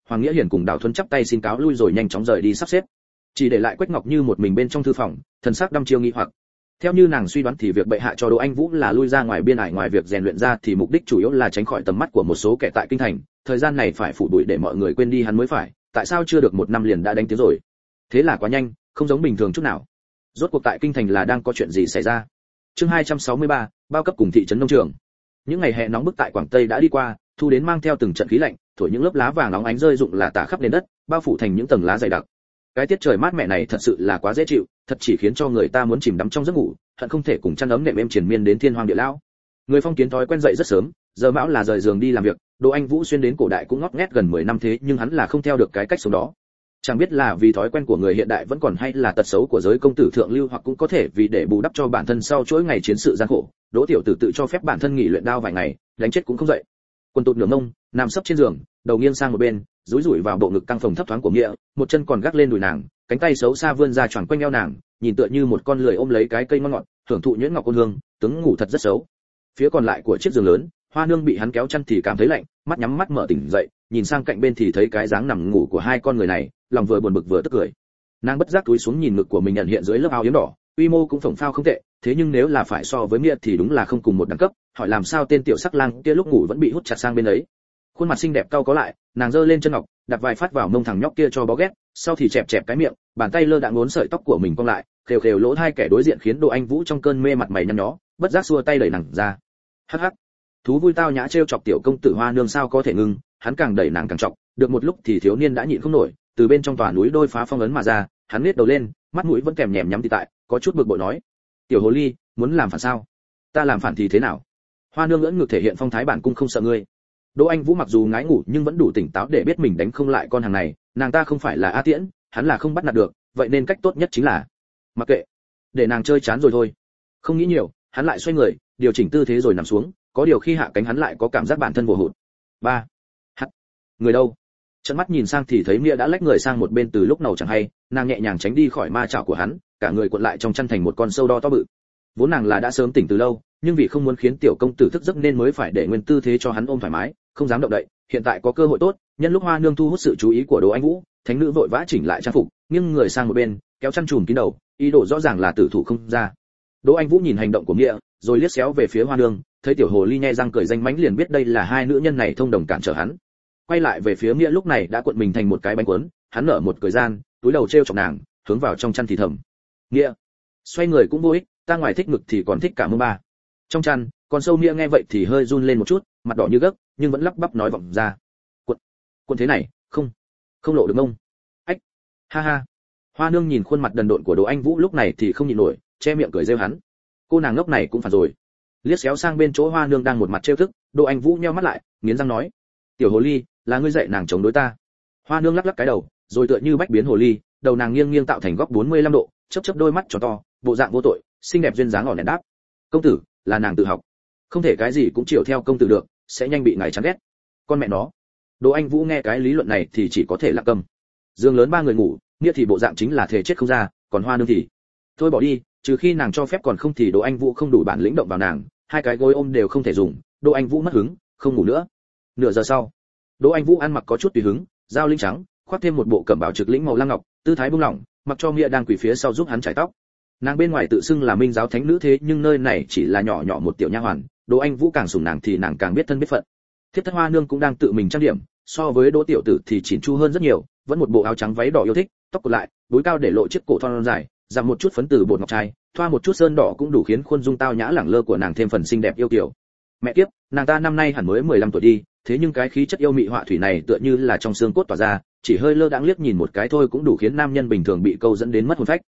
Hoàng Nghĩa Hiển cùng Đào Thuấn chắp tay xin cáo lui rồi nhanh chóng rời đi sắp xếp, chỉ để lại Quách Ngọc Như một mình bên trong thư phòng, thần sắc đăm chiêu nghi hoặc. Theo như nàng suy đoán thì việc bệ hạ cho Đỗ Anh Vũ là lui ra ngoài biên ải, ngoài việc rèn luyện ra thì mục đích chủ yếu là tránh khỏi tầm mắt của một số kẻ tại kinh thành, thời gian này phải phủ bụi để mọi người quên đi hắn mới phải, tại sao chưa được 1 năm liền đã đánh tiếng rồi? Thế là quá nhanh, không giống bình thường chút nào. Rốt cuộc tại kinh thành là đang có chuyện gì xảy ra? Chương 263, bao cấp cùng thị trấn nông trường. Những ngày hè nóng bức tại Quảng Tây đã đi qua, thu đến mang theo từng trận khí lạnh, thổi những lớp lá vàng óng ánh rơi rụng là tả khắp nền đất, bao phủ thành những tầng lá dày đặc. Cái tiết trời mát mẻ này thật sự là quá dễ chịu, thật chỉ khiến cho người ta muốn chìm đắm trong giấc ngủ, hận không thể cùng chăn ấm nệm êm triền miên đến thiên hoàng địa lão. Người phong kiến thói quen dậy rất sớm, giờ mão là rời giường đi làm việc, Đỗ Anh Vũ xuyên đến cổ đại cũng ngót nghét gần 10 năm thế nhưng hắn là không theo được cái cách sống đó. Chẳng biết là vì thói quen của người hiện đại vẫn còn hay là tật xấu của giới công tử thượng lưu, hoặc cũng có thể vì để bù đắp cho bản thân sau chuỗi ngày chiến sự gian khổ, Đỗ tiểu tử tự cho phép bản thân nghỉ luyện đao vài ngày, đánh chết cũng không dậy. Quần tụt nửa mông, nằm sấp trên giường, đầu nghiêng sang một bên, rúi rủi vào bộ ngực căng phồng thấp thoáng của Nghĩa, một chân còn gác lên đùi nàng, cánh tay xấu xa vươn ra choàng quanh eo nàng, nhìn tựa như một con lười ôm lấy cái cây ngon ngọt, hưởng thụ nhuyễn ngọc ôn hương, tướng ngủ thật rất xấu. Phía còn lại của chiếc giường lớn, Hoa Nương bị hắn kéo chăn thì cảm thấy lạnh, mắt nhắm mắt mở tỉnh dậy, nhìn sang cạnh bên thì thấy cái dáng nằm ngủ của hai con người này, lòng vừa buồn bực vừa tức cười. Nàng bất giác túi xuống nhìn ngực của mình nhận hiện dưới lớp áo yếm đỏ, quy mô cũng phồng phao không tệ, thế nhưng nếu là phải so với Nghĩa thì đúng là không cùng một đẳng cấp, hỏi làm sao tên tiểu sắc lang kia lúc ngủ vẫn bị hút chặt sang bên ấy. Khuôn mặt xinh đẹp cau có lại, nàng giơ lên chân ngọc, đặt vài phát vào mông thằng nhóc kia cho bó ghét, sau thì chẹp chẹp cái miệng, bàn tay lơ đãng ngốn sợi tóc của mình cong lại, khều khều lỗ hai kẻ đối diện khiến Đỗ Anh Vũ trong cơn mê mặt mày nhăn nhó, bất giác xua tay đẩy nàng ra. Hắc hắc, thú vui tao nhã trêu chọc tiểu công tử Hoa Nương sao có thể ngừng, hắn càng đẩy nàng càng chọc, được một lúc thì thiếu niên đã nhịn không nổi, từ bên trong tòa núi đôi phá phong ấn mà ra, hắn nhếch đầu lên, mắt mũi vẫn kèm nhèm nhắm tị tại, có chút bực bội nói: "Tiểu hồ ly, muốn làm phản sao? Ta làm phản thì thế nào?" Hoa Nương ưỡn ngực thể hiện phong thái bản cung không sợ ngươi. Đỗ Anh Vũ mặc dù ngái ngủ nhưng vẫn đủ tỉnh táo để biết mình đánh không lại con hàng này, nàng ta không phải là A Tiễn, hắn là không bắt nạt được, vậy nên cách tốt nhất chính là mặc kệ, để nàng chơi chán rồi thôi. Không nghĩ nhiều, hắn lại xoay người, điều chỉnh tư thế rồi nằm xuống, có điều khi hạ cánh hắn lại có cảm giác bản thân vồ hụt. Ba, hắt, người đâu? Trợn mắt nhìn sang thì thấy Nghĩa đã lách người sang một bên từ lúc nào chẳng hay, nàng nhẹ nhàng tránh đi khỏi ma chảo của hắn, cả người cuộn lại trong chăn thành một con sâu đo to bự. Vốn nàng là đã sớm tỉnh từ lâu, nhưng vì không muốn khiến tiểu công tử thức giấc nên mới phải để nguyên tư thế cho hắn ôm thoải mái, không dám động đậy. Hiện tại có cơ hội tốt, nhân lúc Hoa Nương thu hút sự chú ý của Đỗ Anh Vũ, thánh nữ vội vã chỉnh lại trang phục, nghiêng người sang một bên, kéo chăn trùm kín đầu, ý đồ rõ ràng là tử thủ không ra. Đỗ Anh Vũ nhìn hành động của Nghĩa, rồi liếc xéo về phía Hoa Nương, thấy tiểu hồ ly nhe răng cười danh mánh liền biết đây là hai nữ nhân này thông đồng cản trở hắn. Quay lại về phía Nghĩa lúc này đã cuộn mình thành một cái bánh cuốn, hắn nở một cười gian, túi đầu trêu chọc nàng, hướng vào trong chăn thì thầm: "Nghĩa, xoay người cũng vô ích, ta ngoài thích ngực thì còn thích cả mông ba." Trong chăn, con sâu Nghĩa nghe vậy thì hơi run lên một chút, mặt đỏ như gấc, nhưng vẫn lắp bắp nói vọng ra: "Cuộn thế này, không lộ được mông." Ách, ha ha. Hoa Nương nhìn khuôn mặt đần độn của Đỗ Anh Vũ lúc này thì không nhịn nổi, che miệng cười rêu hắn. Cô nàng ngốc này cũng phản rồi. Liếc xéo sang bên chỗ Hoa Nương đang một mặt trêu tức, Đỗ Anh Vũ nheo mắt lại, nghiến răng nói: "Tiểu hồ ly, là ngươi dạy nàng chống đối ta." Hoa Nương lắc lắc cái đầu, rồi tựa như bách biến hồ ly, đầu nàng nghiêng nghiêng tạo thành góc 45 độ, chớp chớp đôi mắt tròn to, bộ dạng vô tội, xinh đẹp duyên dáng ngỏ nét đáp: "Công tử, là nàng tự học, không thể cái gì cũng chiều theo công tử được, sẽ nhanh bị ngài chán ghét." Con mẹ nó. Đỗ Anh Vũ nghe cái lý luận này thì chỉ có thể lặng câm. Giường lớn ba người ngủ, Nghĩa thì bộ dạng chính là thể chết không ra, còn Hoa Nương thì thôi bỏ đi, trừ khi nàng cho phép, còn không thì Đỗ Anh Vũ không đủ bản lĩnh động vào nàng, hai cái gối ôm đều không thể dùng. Đỗ Anh Vũ mất hứng, không ngủ nữa. Nửa giờ sau, Đỗ Anh Vũ ăn mặc có chút tùy hứng, dao linh trắng, khoác thêm một bộ cẩm bào trực lĩnh màu lam ngọc, tư thái buông lỏng, mặc cho Nghĩa đang quỳ phía sau giúp hắn chải tóc. Nàng bên ngoài tự xưng là Minh giáo thánh nữ thế nhưng nơi này chỉ là nhỏ nhỏ một tiểu nha hoàn, Đỗ Anh Vũ càng sủng nàng thì nàng càng biết thân biết phận. Thiếp thất Hoa Nương cũng đang tự mình trang điểm, so với Đỗ tiểu tử thì chỉn chu hơn rất nhiều, vẫn một bộ áo trắng váy đỏ yêu thích, tóc cột lại, búi cao để lộ chiếc cổ thon dài, giảm một chút phấn từ bột ngọc trai, thoa một chút sơn đỏ cũng đủ khiến khuôn dung tao nhã lẳng lơ của nàng thêm phần xinh đẹp yêu kiều. Mẹ kiếp, nàng ta năm nay hẳn mới 15 tuổi đi, thế nhưng cái khí chất yêu mị họa thủy này tựa như là trong xương cốt tỏa ra, chỉ hơi lơ đãng liếc nhìn một cái thôi cũng đủ khiến nam nhân bình thường bị câu dẫn đến mất hồn phách.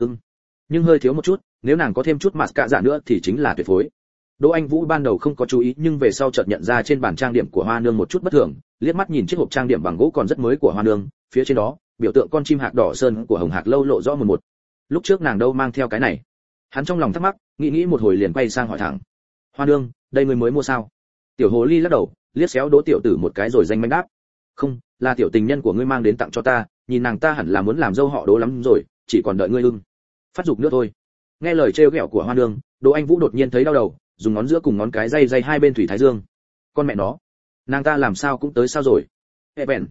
Nhưng hơi thiếu một chút, nếu nàng có thêm chút mascara dạ nữa thì chính là tuyệt phối. Đỗ Anh Vũ ban đầu không có chú ý nhưng về sau chợt nhận ra trên bàn trang điểm của Hoa Nương một chút bất thường, liếc mắt nhìn chiếc hộp trang điểm bằng gỗ còn rất mới của Hoa Nương, phía trên đó, biểu tượng con chim hạc đỏ sơn của Hồng Hạc lâu lộ rõ một. Lúc trước nàng đâu mang theo cái này? Hắn trong lòng thắc mắc, nghĩ một hồi liền quay sang hỏi thẳng: "Hoa Nương, đây ngươi mới mua sao?" Tiểu hồ ly lắc đầu, liếc xéo Đỗ tiểu tử một cái rồi danh mánh đáp: "Không, là tiểu tình nhân của ngươi mang đến tặng cho ta, nhìn nàng ta hẳn là muốn làm dâu họ Đỗ lắm rồi, chỉ còn đợi ngươi phát dục nữa thôi." Nghe lời trêu ghẹo của Hoa Nương, Đỗ Anh Vũ đột nhiên thấy đau đầu, dùng ngón giữa cùng ngón cái day hai bên thủy thái dương. Con mẹ nó, nàng ta làm sao cũng tới sao rồi? Bèn.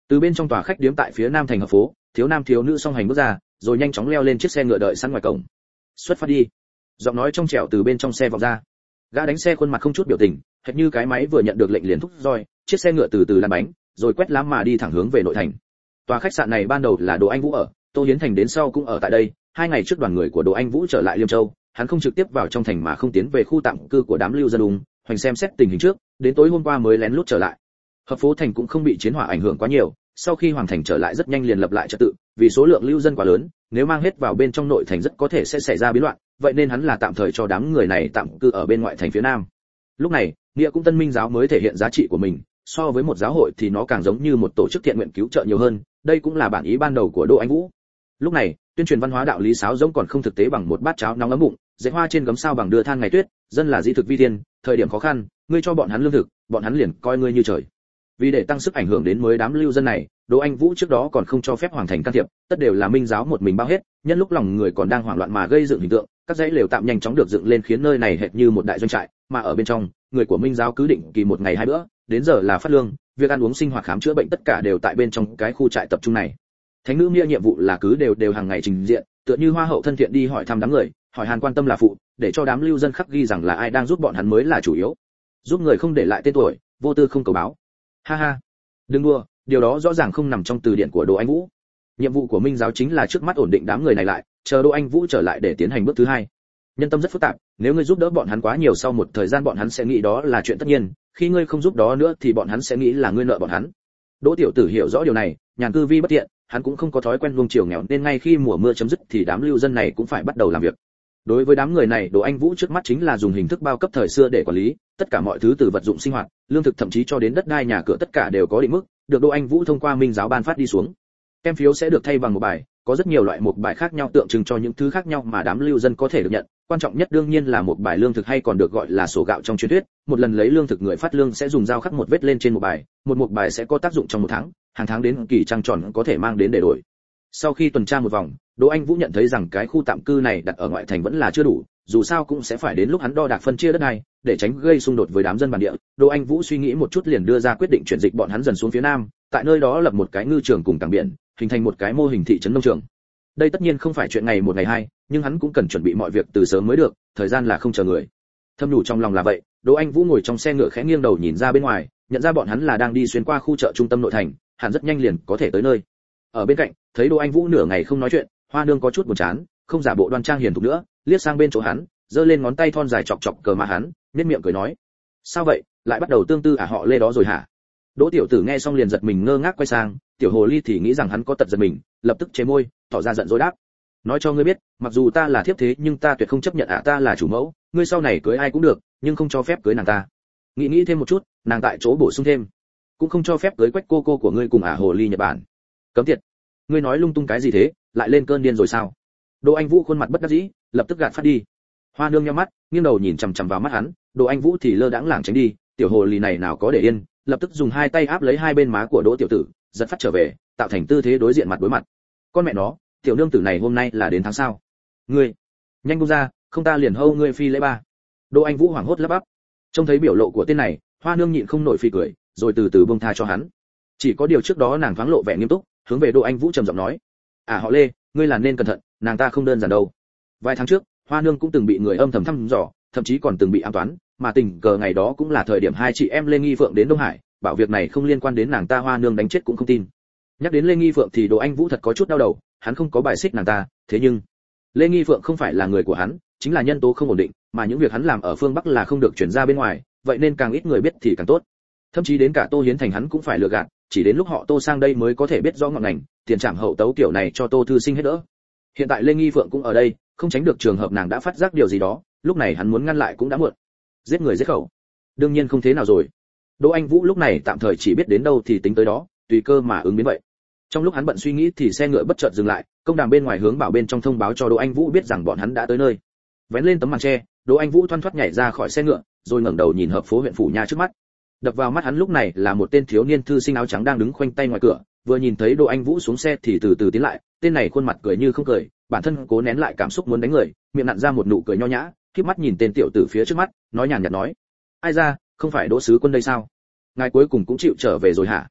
Từ bên trong tòa khách điếm tại phía nam thành hợp phố, thiếu nam thiếu nữ song hành bước ra, rồi nhanh chóng leo lên chiếc xe ngựa đợi sẵn ngoài cổng. Xuất phát đi. Giọng nói trong trẻo từ bên trong xe vọng ra. Gã đánh xe khuôn mặt không chút biểu tình, hệt như cái máy vừa nhận được lệnh liền thúc roi, chiếc xe ngựa từ từ lăn bánh, rồi quét lám mà đi thẳng hướng về nội thành. Tòa khách sạn này ban đầu là Đỗ Anh Vũ ở, Tô Hiến Thành đến sau cũng ở tại đây. 2 ngày trước đoàn người của Đỗ Anh Vũ trở lại Liêm Châu, hắn không trực tiếp vào trong thành mà không tiến về khu tạm cư của đám lưu dân ung, hoành xem xét tình hình trước, đến tối hôm qua mới lén lút trở lại. Hợp phố thành cũng không bị chiến hỏa ảnh hưởng quá nhiều, sau khi hoàng thành trở lại rất nhanh liền lập lại trật tự, vì số lượng lưu dân quá lớn, nếu mang hết vào bên trong nội thành rất có thể sẽ xảy ra biến loạn, vậy nên hắn là tạm thời cho đám người này tạm cư ở bên ngoại thành phía nam. Lúc này, nghĩa cũng Tân Minh giáo mới thể hiện giá trị của mình, so với một giáo hội thì nó càng giống như một tổ chức thiện nguyện cứu trợ nhiều hơn, đây cũng là bản ý ban đầu của Đỗ Anh Vũ. Lúc này, tuyên truyền văn hóa đạo lý sáo rỗng còn không thực tế bằng một bát cháo nóng ấm bụng, dệt hoa trên gấm sao bằng đưa than ngày tuyết, dân là di thực vi thiên, thời điểm khó khăn, ngươi cho bọn hắn lương thực, bọn hắn liền coi ngươi như trời. Vì để tăng sức ảnh hưởng đến mới đám lưu dân này, Đỗ Anh Vũ trước đó còn không cho phép hoàng thành can thiệp, tất đều là Minh giáo một mình bao hết, nhân lúc lòng người còn đang hoảng loạn mà gây dựng hình tượng, các dãy lều tạm nhanh chóng được dựng lên khiến nơi này hệt như một đại doanh trại, mà ở bên trong, người của Minh giáo cứ định kỳ một ngày 2 bữa, đến giờ là phát lương, việc ăn uống sinh hoạt khám chữa bệnh tất cả đều tại bên trong cái khu trại tập trung này. Thánh nữ Mia nhiệm vụ là cứ đều hàng ngày trình diện, tựa như hoa hậu thân thiện đi hỏi thăm đám người, hỏi han quan tâm là phụ, để cho đám lưu dân khắc ghi rằng là ai đang giúp bọn hắn mới là chủ yếu. Giúp người không để lại tên tuổi, vô tư không cầu báo. Ha ha, đừng đùa, điều đó rõ ràng không nằm trong từ điển của Đỗ Anh Vũ. Nhiệm vụ của Minh giáo chính là trước mắt ổn định đám người này lại, chờ Đỗ Anh Vũ trở lại để tiến hành bước thứ 2. Nhân tâm rất phức tạp, nếu ngươi giúp đỡ bọn hắn quá nhiều sau một thời gian bọn hắn sẽ nghĩ đó là chuyện tất nhiên, khi ngươi không giúp đó nữa thì bọn hắn sẽ nghĩ là ngươi nợ bọn hắn. Đỗ tiểu tử hiểu rõ điều này, nhàn cư vi bất tiện, hắn cũng không có thói quen luông chiều nghèo nên ngay khi mùa mưa chấm dứt thì đám lưu dân này cũng phải bắt đầu làm việc. Đối với đám người này, Đỗ Anh Vũ trước mắt chính là dùng hình thức bao cấp thời xưa để quản lý, tất cả mọi thứ từ vật dụng sinh hoạt, lương thực thậm chí cho đến đất đai nhà cửa tất cả đều có định mức, được Đỗ Anh Vũ thông qua Minh giáo ban phát đi xuống. Kem phiếu sẽ được thay bằng một bài, có rất nhiều loại một bài khác nhau tượng trưng cho những thứ khác nhau mà đám lưu dân có thể được nhận, quan trọng nhất đương nhiên là một bài lương thực hay còn được gọi là sổ gạo trong truyền thuyết, một lần lấy lương thực người phát lương sẽ dùng dao khắc một vết lên trên một bài sẽ có tác dụng trong 1 tháng, hàng tháng đến kỳ trăng tròn có thể mang đến để đổi. Sau khi tuần tra một vòng, Đỗ Anh Vũ nhận thấy rằng cái khu tạm cư này đặt ở ngoại thành vẫn là chưa đủ, dù sao cũng sẽ phải đến lúc hắn đo đạc phân chia đất này, để tránh gây xung đột với đám dân bản địa. Đỗ Anh Vũ suy nghĩ một chút liền đưa ra quyết định chuyển dịch bọn hắn dần xuống phía nam, tại nơi đó lập một cái ngư trường cùng cảng biển, hình thành một cái mô hình thị trấn nông trường. Đây tất nhiên không phải chuyện ngày một ngày hai, nhưng hắn cũng cần chuẩn bị mọi việc từ sớm mới được, thời gian là không chờ người. Thâm đủ trong lòng là vậy, Đỗ Anh Vũ ngồi trong xe ngựa khẽ nghiêng đầu nhìn ra bên ngoài, nhận ra bọn hắn là đang đi xuyên qua khu chợ trung tâm nội thành, hẳn rất nhanh liền có thể tới nơi. Ở bên cạnh, thấy Đỗ Anh Vũ nửa ngày không nói chuyện, Hoa Nương có chút buồn chán, không giả bộ đoan trang hiền thục nữa, liếc sang bên chỗ hắn, giơ lên ngón tay thon dài chọc chọc cờ má hắn, nhếch miệng cười nói: "Sao vậy, lại bắt đầu tương tư họ Lê đó rồi hả?" Đỗ tiểu tử nghe xong liền giật mình ngơ ngác quay sang, tiểu hồ ly thì nghĩ rằng hắn có tật giật mình, lập tức chế môi, tỏ ra giận dỗi đáp: "Nói cho ngươi biết, mặc dù ta là thiếp thế nhưng ta tuyệt không chấp nhận ta là chủ mẫu, ngươi sau này cưới ai cũng được, nhưng không cho phép cưới nàng ta." Nghĩ thêm một chút, nàng tại chỗ bổ sung thêm: "Cũng không cho phép cưới Quách cô của ngươi cùng hồ ly Nhật Bản." "Cấm tiệt, ngươi nói lung tung cái gì thế, lại lên cơn điên rồi sao?" Đỗ Anh Vũ khuôn mặt bất đắc dĩ, lập tức gạt phát đi. Hoa Nương nhắm mắt, nghiêng đầu nhìn chằm chằm vào mắt hắn, Đỗ Anh Vũ thì lơ đãng lảng tránh đi, tiểu hồ ly này nào có để yên, lập tức dùng 2 tay áp lấy 2 bên má của Đỗ tiểu tử, giật phát trở về, tạo thành tư thế đối diện mặt đối mặt. Con mẹ nó, tiểu nương tử này hôm nay là đến tháng sao? Ngươi, nhanh buông ra, không ta liền hâu ngươi phi lễ ba. Đỗ Anh Vũ hoảng hốt lắp bắp. Trông thấy biểu lộ của tên này, Hoa Nương nhịn không nổi phì cười, rồi từ từ buông tha cho hắn. Chỉ có điều trước đó nàng thoáng lộ vẻ nghiêm túc, hướng về Đỗ Anh Vũ trầm giọng nói: họ Lê, ngươi là nên cẩn thận, nàng ta không đơn giản đâu. Vài tháng trước, Hoa Nương cũng từng bị người âm thầm thăm dò, thậm chí còn từng bị ám toán, mà tình cờ ngày đó cũng là thời điểm 2 chị em Lê Nghi Phượng đến Đông Hải, bảo việc này không liên quan đến nàng ta, Hoa Nương đánh chết cũng không tin. Nhắc đến Lê Nghi Phượng thì Đỗ Anh Vũ thật có chút đau đầu, hắn không có bài xích nàng ta, thế nhưng Lê Nghi Phượng không phải là người của hắn, chính là nhân tố không ổn định, mà những việc hắn làm ở phương Bắc là không được chuyển ra bên ngoài, vậy nên càng ít người biết thì càng tốt. Thậm chí đến cả Tô Hiến Thành hắn cũng phải lừa gạt, chỉ đến lúc họ Tô sang đây mới có thể biết rõ ngọn ngành, tiền trảm hậu tấu kiểu này cho Tô thư sinh hết đỡ. Hiện tại Lê Nghi Phượng cũng ở đây, không tránh được trường hợp nàng đã phát giác điều gì đó, lúc này hắn muốn ngăn lại cũng đã muộn. Giết người giết khẩu, đương nhiên không thế nào rồi. Đỗ Anh Vũ lúc này tạm thời chỉ biết đến đâu thì tính tới đó, tùy cơ mà ứng biến vậy. Trong lúc hắn bận suy nghĩ thì xe ngựa bất chợt dừng lại, công đàm bên ngoài hướng bảo bên trong thông báo cho Đỗ Anh Vũ biết rằng bọn hắn đã tới nơi. Vén lên tấm màn che, Đỗ Anh Vũ thoăn thoắt nhảy ra khỏi xe ngựa, rồi ngẩng đầu nhìn hợp phố huyện phủ nha trước mắt. Đập vào mắt hắn lúc này là một tên thiếu niên thư sinh áo trắng đang đứng khoanh tay ngoài cửa, vừa nhìn thấy Đỗ Anh Vũ xuống xe thì từ từ tiến lại, tên này khuôn mặt cười như không cười, bản thân cố nén lại cảm xúc muốn đánh người, miệng nặn ra một nụ cười nho nhã, khép mắt nhìn tên tiểu tử phía trước mắt, nói nhàn nhạt nói: "Ai ra, không phải Đỗ sứ quân đây sao? Ngài cuối cùng cũng chịu trở về rồi hả?"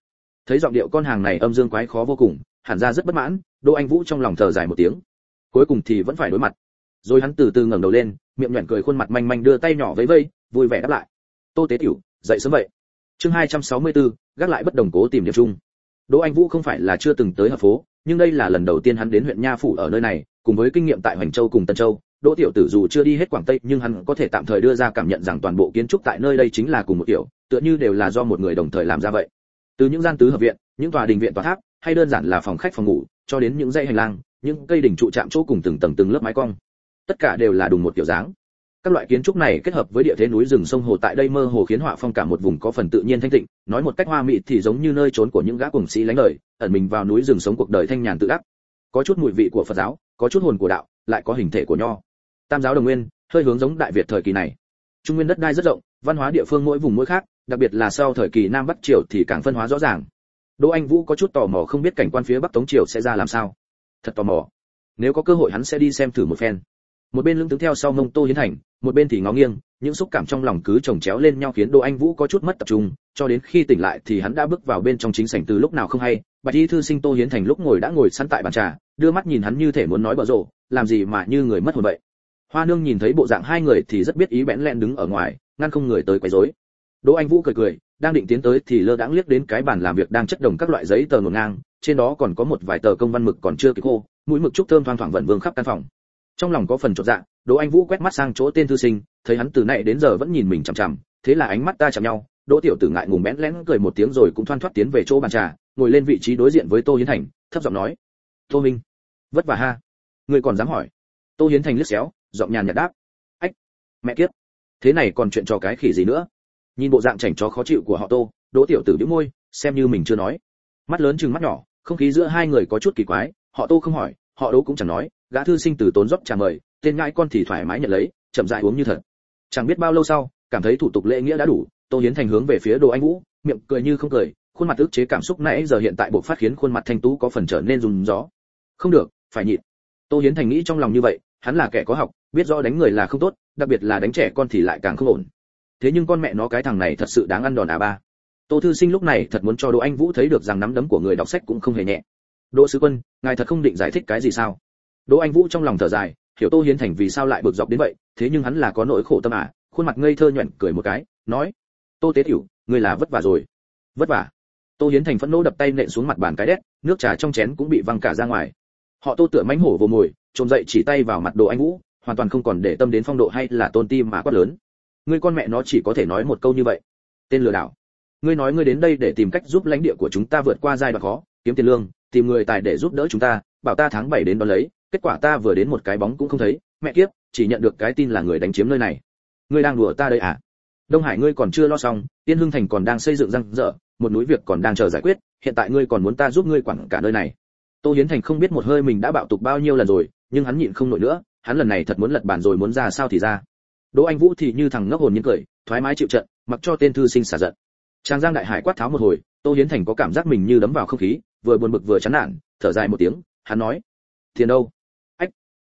Thấy giọng điệu con hàng này âm dương quái khó vô cùng, hẳn ra rất bất mãn, Đỗ Anh Vũ trong lòng thở dài một tiếng. Cuối cùng thì vẫn phải đối mặt. Rồi hắn từ từ ngẩng đầu lên, miệng nhoẻn cười, khuôn mặt manh manh đưa tay nhỏ vẫy vẫy, vui vẻ đáp lại. Tô Tế Tiểu, dậy sớm vậy. Chương 264, gác lại bất đồng cố tìm điểm chung. Đỗ Anh Vũ không phải là chưa từng tới hợp phố, nhưng đây là lần đầu tiên hắn đến huyện Nha phủ ở nơi này, cùng với kinh nghiệm tại Hoành Châu cùng Tân Châu, Đỗ tiểu tử dù chưa đi hết Quảng Tây, nhưng hắn có thể tạm thời đưa ra cảm nhận rằng toàn bộ kiến trúc tại nơi đây chính là cùng một kiểu, tựa như đều là do một người đồng thời làm ra vậy. Từ những gian tứ hợp viện, những tòa đình viện tòa tháp, hay đơn giản là phòng khách phòng ngủ, cho đến những dãy hành lang, những cây đỉnh trụ chạm chỗ cùng từng tầng từng lớp mái cong, tất cả đều là đùng một kiểu dáng. Các loại kiến trúc này kết hợp với địa thế núi rừng sông hồ tại đây mơ hồ khiến họa phong cả một vùng có phần tự nhiên thanh tịnh, nói một cách hoa mỹ thì giống như nơi trốn của những gã cuồng sĩ lánh đời, ẩn mình vào núi rừng sống cuộc đời thanh nhàn tự đắc. Có chút mùi vị của Phật giáo, có chút hồn của đạo, lại có hình thể của nho. Tam giáo đồng nguyên, hơi hướng giống Đại Việt thời kỳ này. Trung nguyên đất đai rất rộng, văn hóa địa phương mỗi vùng mỗi khác, đặc biệt là sau thời kỳ Nam Bắc Triều thì càng phân hóa rõ ràng. Đỗ Anh Vũ có chút tò mò không biết cảnh quan phía Bắc Tống Triều sẽ ra làm sao. Thật tò mò. Nếu có cơ hội hắn sẽ đi xem thử một phen. Một bên lưng tướng theo sau mông Tô Hiến Thành, một bên thì ngó nghiêng, những xúc cảm trong lòng cứ chồng chéo lên nhau khiến Đỗ Anh Vũ có chút mất tập trung, cho đến khi tỉnh lại thì hắn đã bước vào bên trong chính sảnh từ lúc nào không hay. Bạch y thư sinh Tô Hiến Thành lúc ngồi đã ngồi sẵn tại bàn trà, đưa mắt nhìn hắn như thể muốn nói bở rộ, làm gì mà như người mất hồn vậy. Hoa Nương nhìn thấy bộ dạng hai người thì rất biết ý, bẽn lẽn đứng ở ngoài, ngăn không người tới quấy rối. Đỗ Anh Vũ cười cười, đang định tiến tới thì lơ đãng liếc đến cái bàn làm việc đang chất đống các loại giấy tờ ngổn ngang, trên đó còn có một vài tờ công văn mực còn chưa kịp khô, mũi mực trúc thơm thoang thoảng vẩn vương khắp căn phòng. Trong lòng có phần chột dạ, Đỗ Anh Vũ quét mắt sang chỗ tên thư sinh, thấy hắn từ nãy đến giờ vẫn nhìn mình chằm chằm, thế là ánh mắt ta chạm nhau. Đỗ tiểu tử ngại ngùng bẽn lẽn cười một tiếng rồi cũng thoăn thoắt tiến về chỗ bàn trà, ngồi lên vị trí đối diện với Tô Hiến Thành, thấp giọng nói: "Tô Minh, vất vả ha. Ngươi còn dám hỏi?" Tô Hiến Thành liếc xéo, giọng nhàn nhạt đáp: "Ách, mẹ kiếp, thế này còn chuyện trò cái khỉ gì nữa?" Nhìn bộ dạng chảnh chó khó chịu của họ Tô, Đỗ tiểu tử bĩu môi, xem như mình chưa nói. Mắt lớn trừng mắt nhỏ, không khí giữa hai người có chút kỳ quái, họ Tô không hỏi, họ Đỗ cũng chẳng nói, gã thư sinh từ tốn rót trà mời, tên ngãi con thì thoải mái nhận lấy, chậm rãi uống như thật. Chẳng biết bao lâu sau, cảm thấy thủ tục lễ nghĩa đã đủ, Tô Hiến Thành hướng về phía Đỗ Anh Vũ, miệng cười như không cười, khuôn mặt ức chế cảm xúc nãy giờ hiện tại bộc phát khiến khuôn mặt thanh tú có phần trở nên run gió. Không được, phải nhịn. Tô Hiến Thành nghĩ trong lòng như vậy, hắn là kẻ có học, biết rõ đánh người là không tốt, đặc biệt là đánh trẻ con thì lại càng không ổn. Thế nhưng con mẹ nó cái thằng này thật sự đáng ăn đòn à ba. Tô thư sinh lúc này thật muốn cho Đỗ Anh Vũ thấy được rằng nắm đấm của người đọc sách cũng không hề nhẹ. Đỗ sứ quân, ngài thật không định giải thích cái gì sao? Đỗ Anh Vũ trong lòng thở dài, hiểu Tô Hiến Thành vì sao lại bực dọc đến vậy, thế nhưng hắn là có nỗi khổ tâm à, khuôn mặt ngây thơ nhoẻn cười một cái, nói: "Tô Tế Tiểu, ngươi là vất vả rồi." "Vất vả?" Tô Hiến Thành phẫn nộ đập tay nện xuống mặt bàn cái đét, nước trà trong chén cũng bị văng cả ra ngoài. Họ Tô tựa mãnh hổ vồ mồi, trồm dậy chỉ tay vào mặt Đỗ Anh Vũ, hoàn toàn không còn để tâm đến phong độ hay là tôn ti mà quát lớn: "Ngươi con mẹ nó chỉ có thể nói một câu như vậy. Tên lừa đảo. Ngươi nói ngươi đến đây để tìm cách giúp lãnh địa của chúng ta vượt qua giai đoạn khó, kiếm tiền lương, tìm người tài để giúp đỡ chúng ta, bảo ta tháng 7 đến đón lấy, kết quả ta vừa đến một cái bóng cũng không thấy, mẹ kiếp, chỉ nhận được cái tin là người đánh chiếm nơi này. Ngươi đang đùa ta đây à? Đông Hải ngươi còn chưa lo xong, Tiên Hưng Thành còn đang xây dựng răng rỡ, một núi việc còn đang chờ giải quyết, hiện tại ngươi còn muốn ta giúp ngươi quản cả nơi này." Tô Hiến Thành không biết một hơi mình đã bạo tục bao nhiêu lần rồi, nhưng hắn nhịn không nổi nữa, hắn lần này thật muốn lật bàn rồi, muốn ra sao thì ra. Đỗ Anh Vũ thì như thằng ngốc hồn nhiên cười, thoải mái chịu trận, mặc cho tên thư sinh xả giận. Trang Giang đại hải quát tháo một hồi, Tô Hiến Thành có cảm giác mình như đấm vào không khí, vừa buồn bực vừa chán nản, thở dài một tiếng, hắn nói: "Tiền đâu?" "Ách,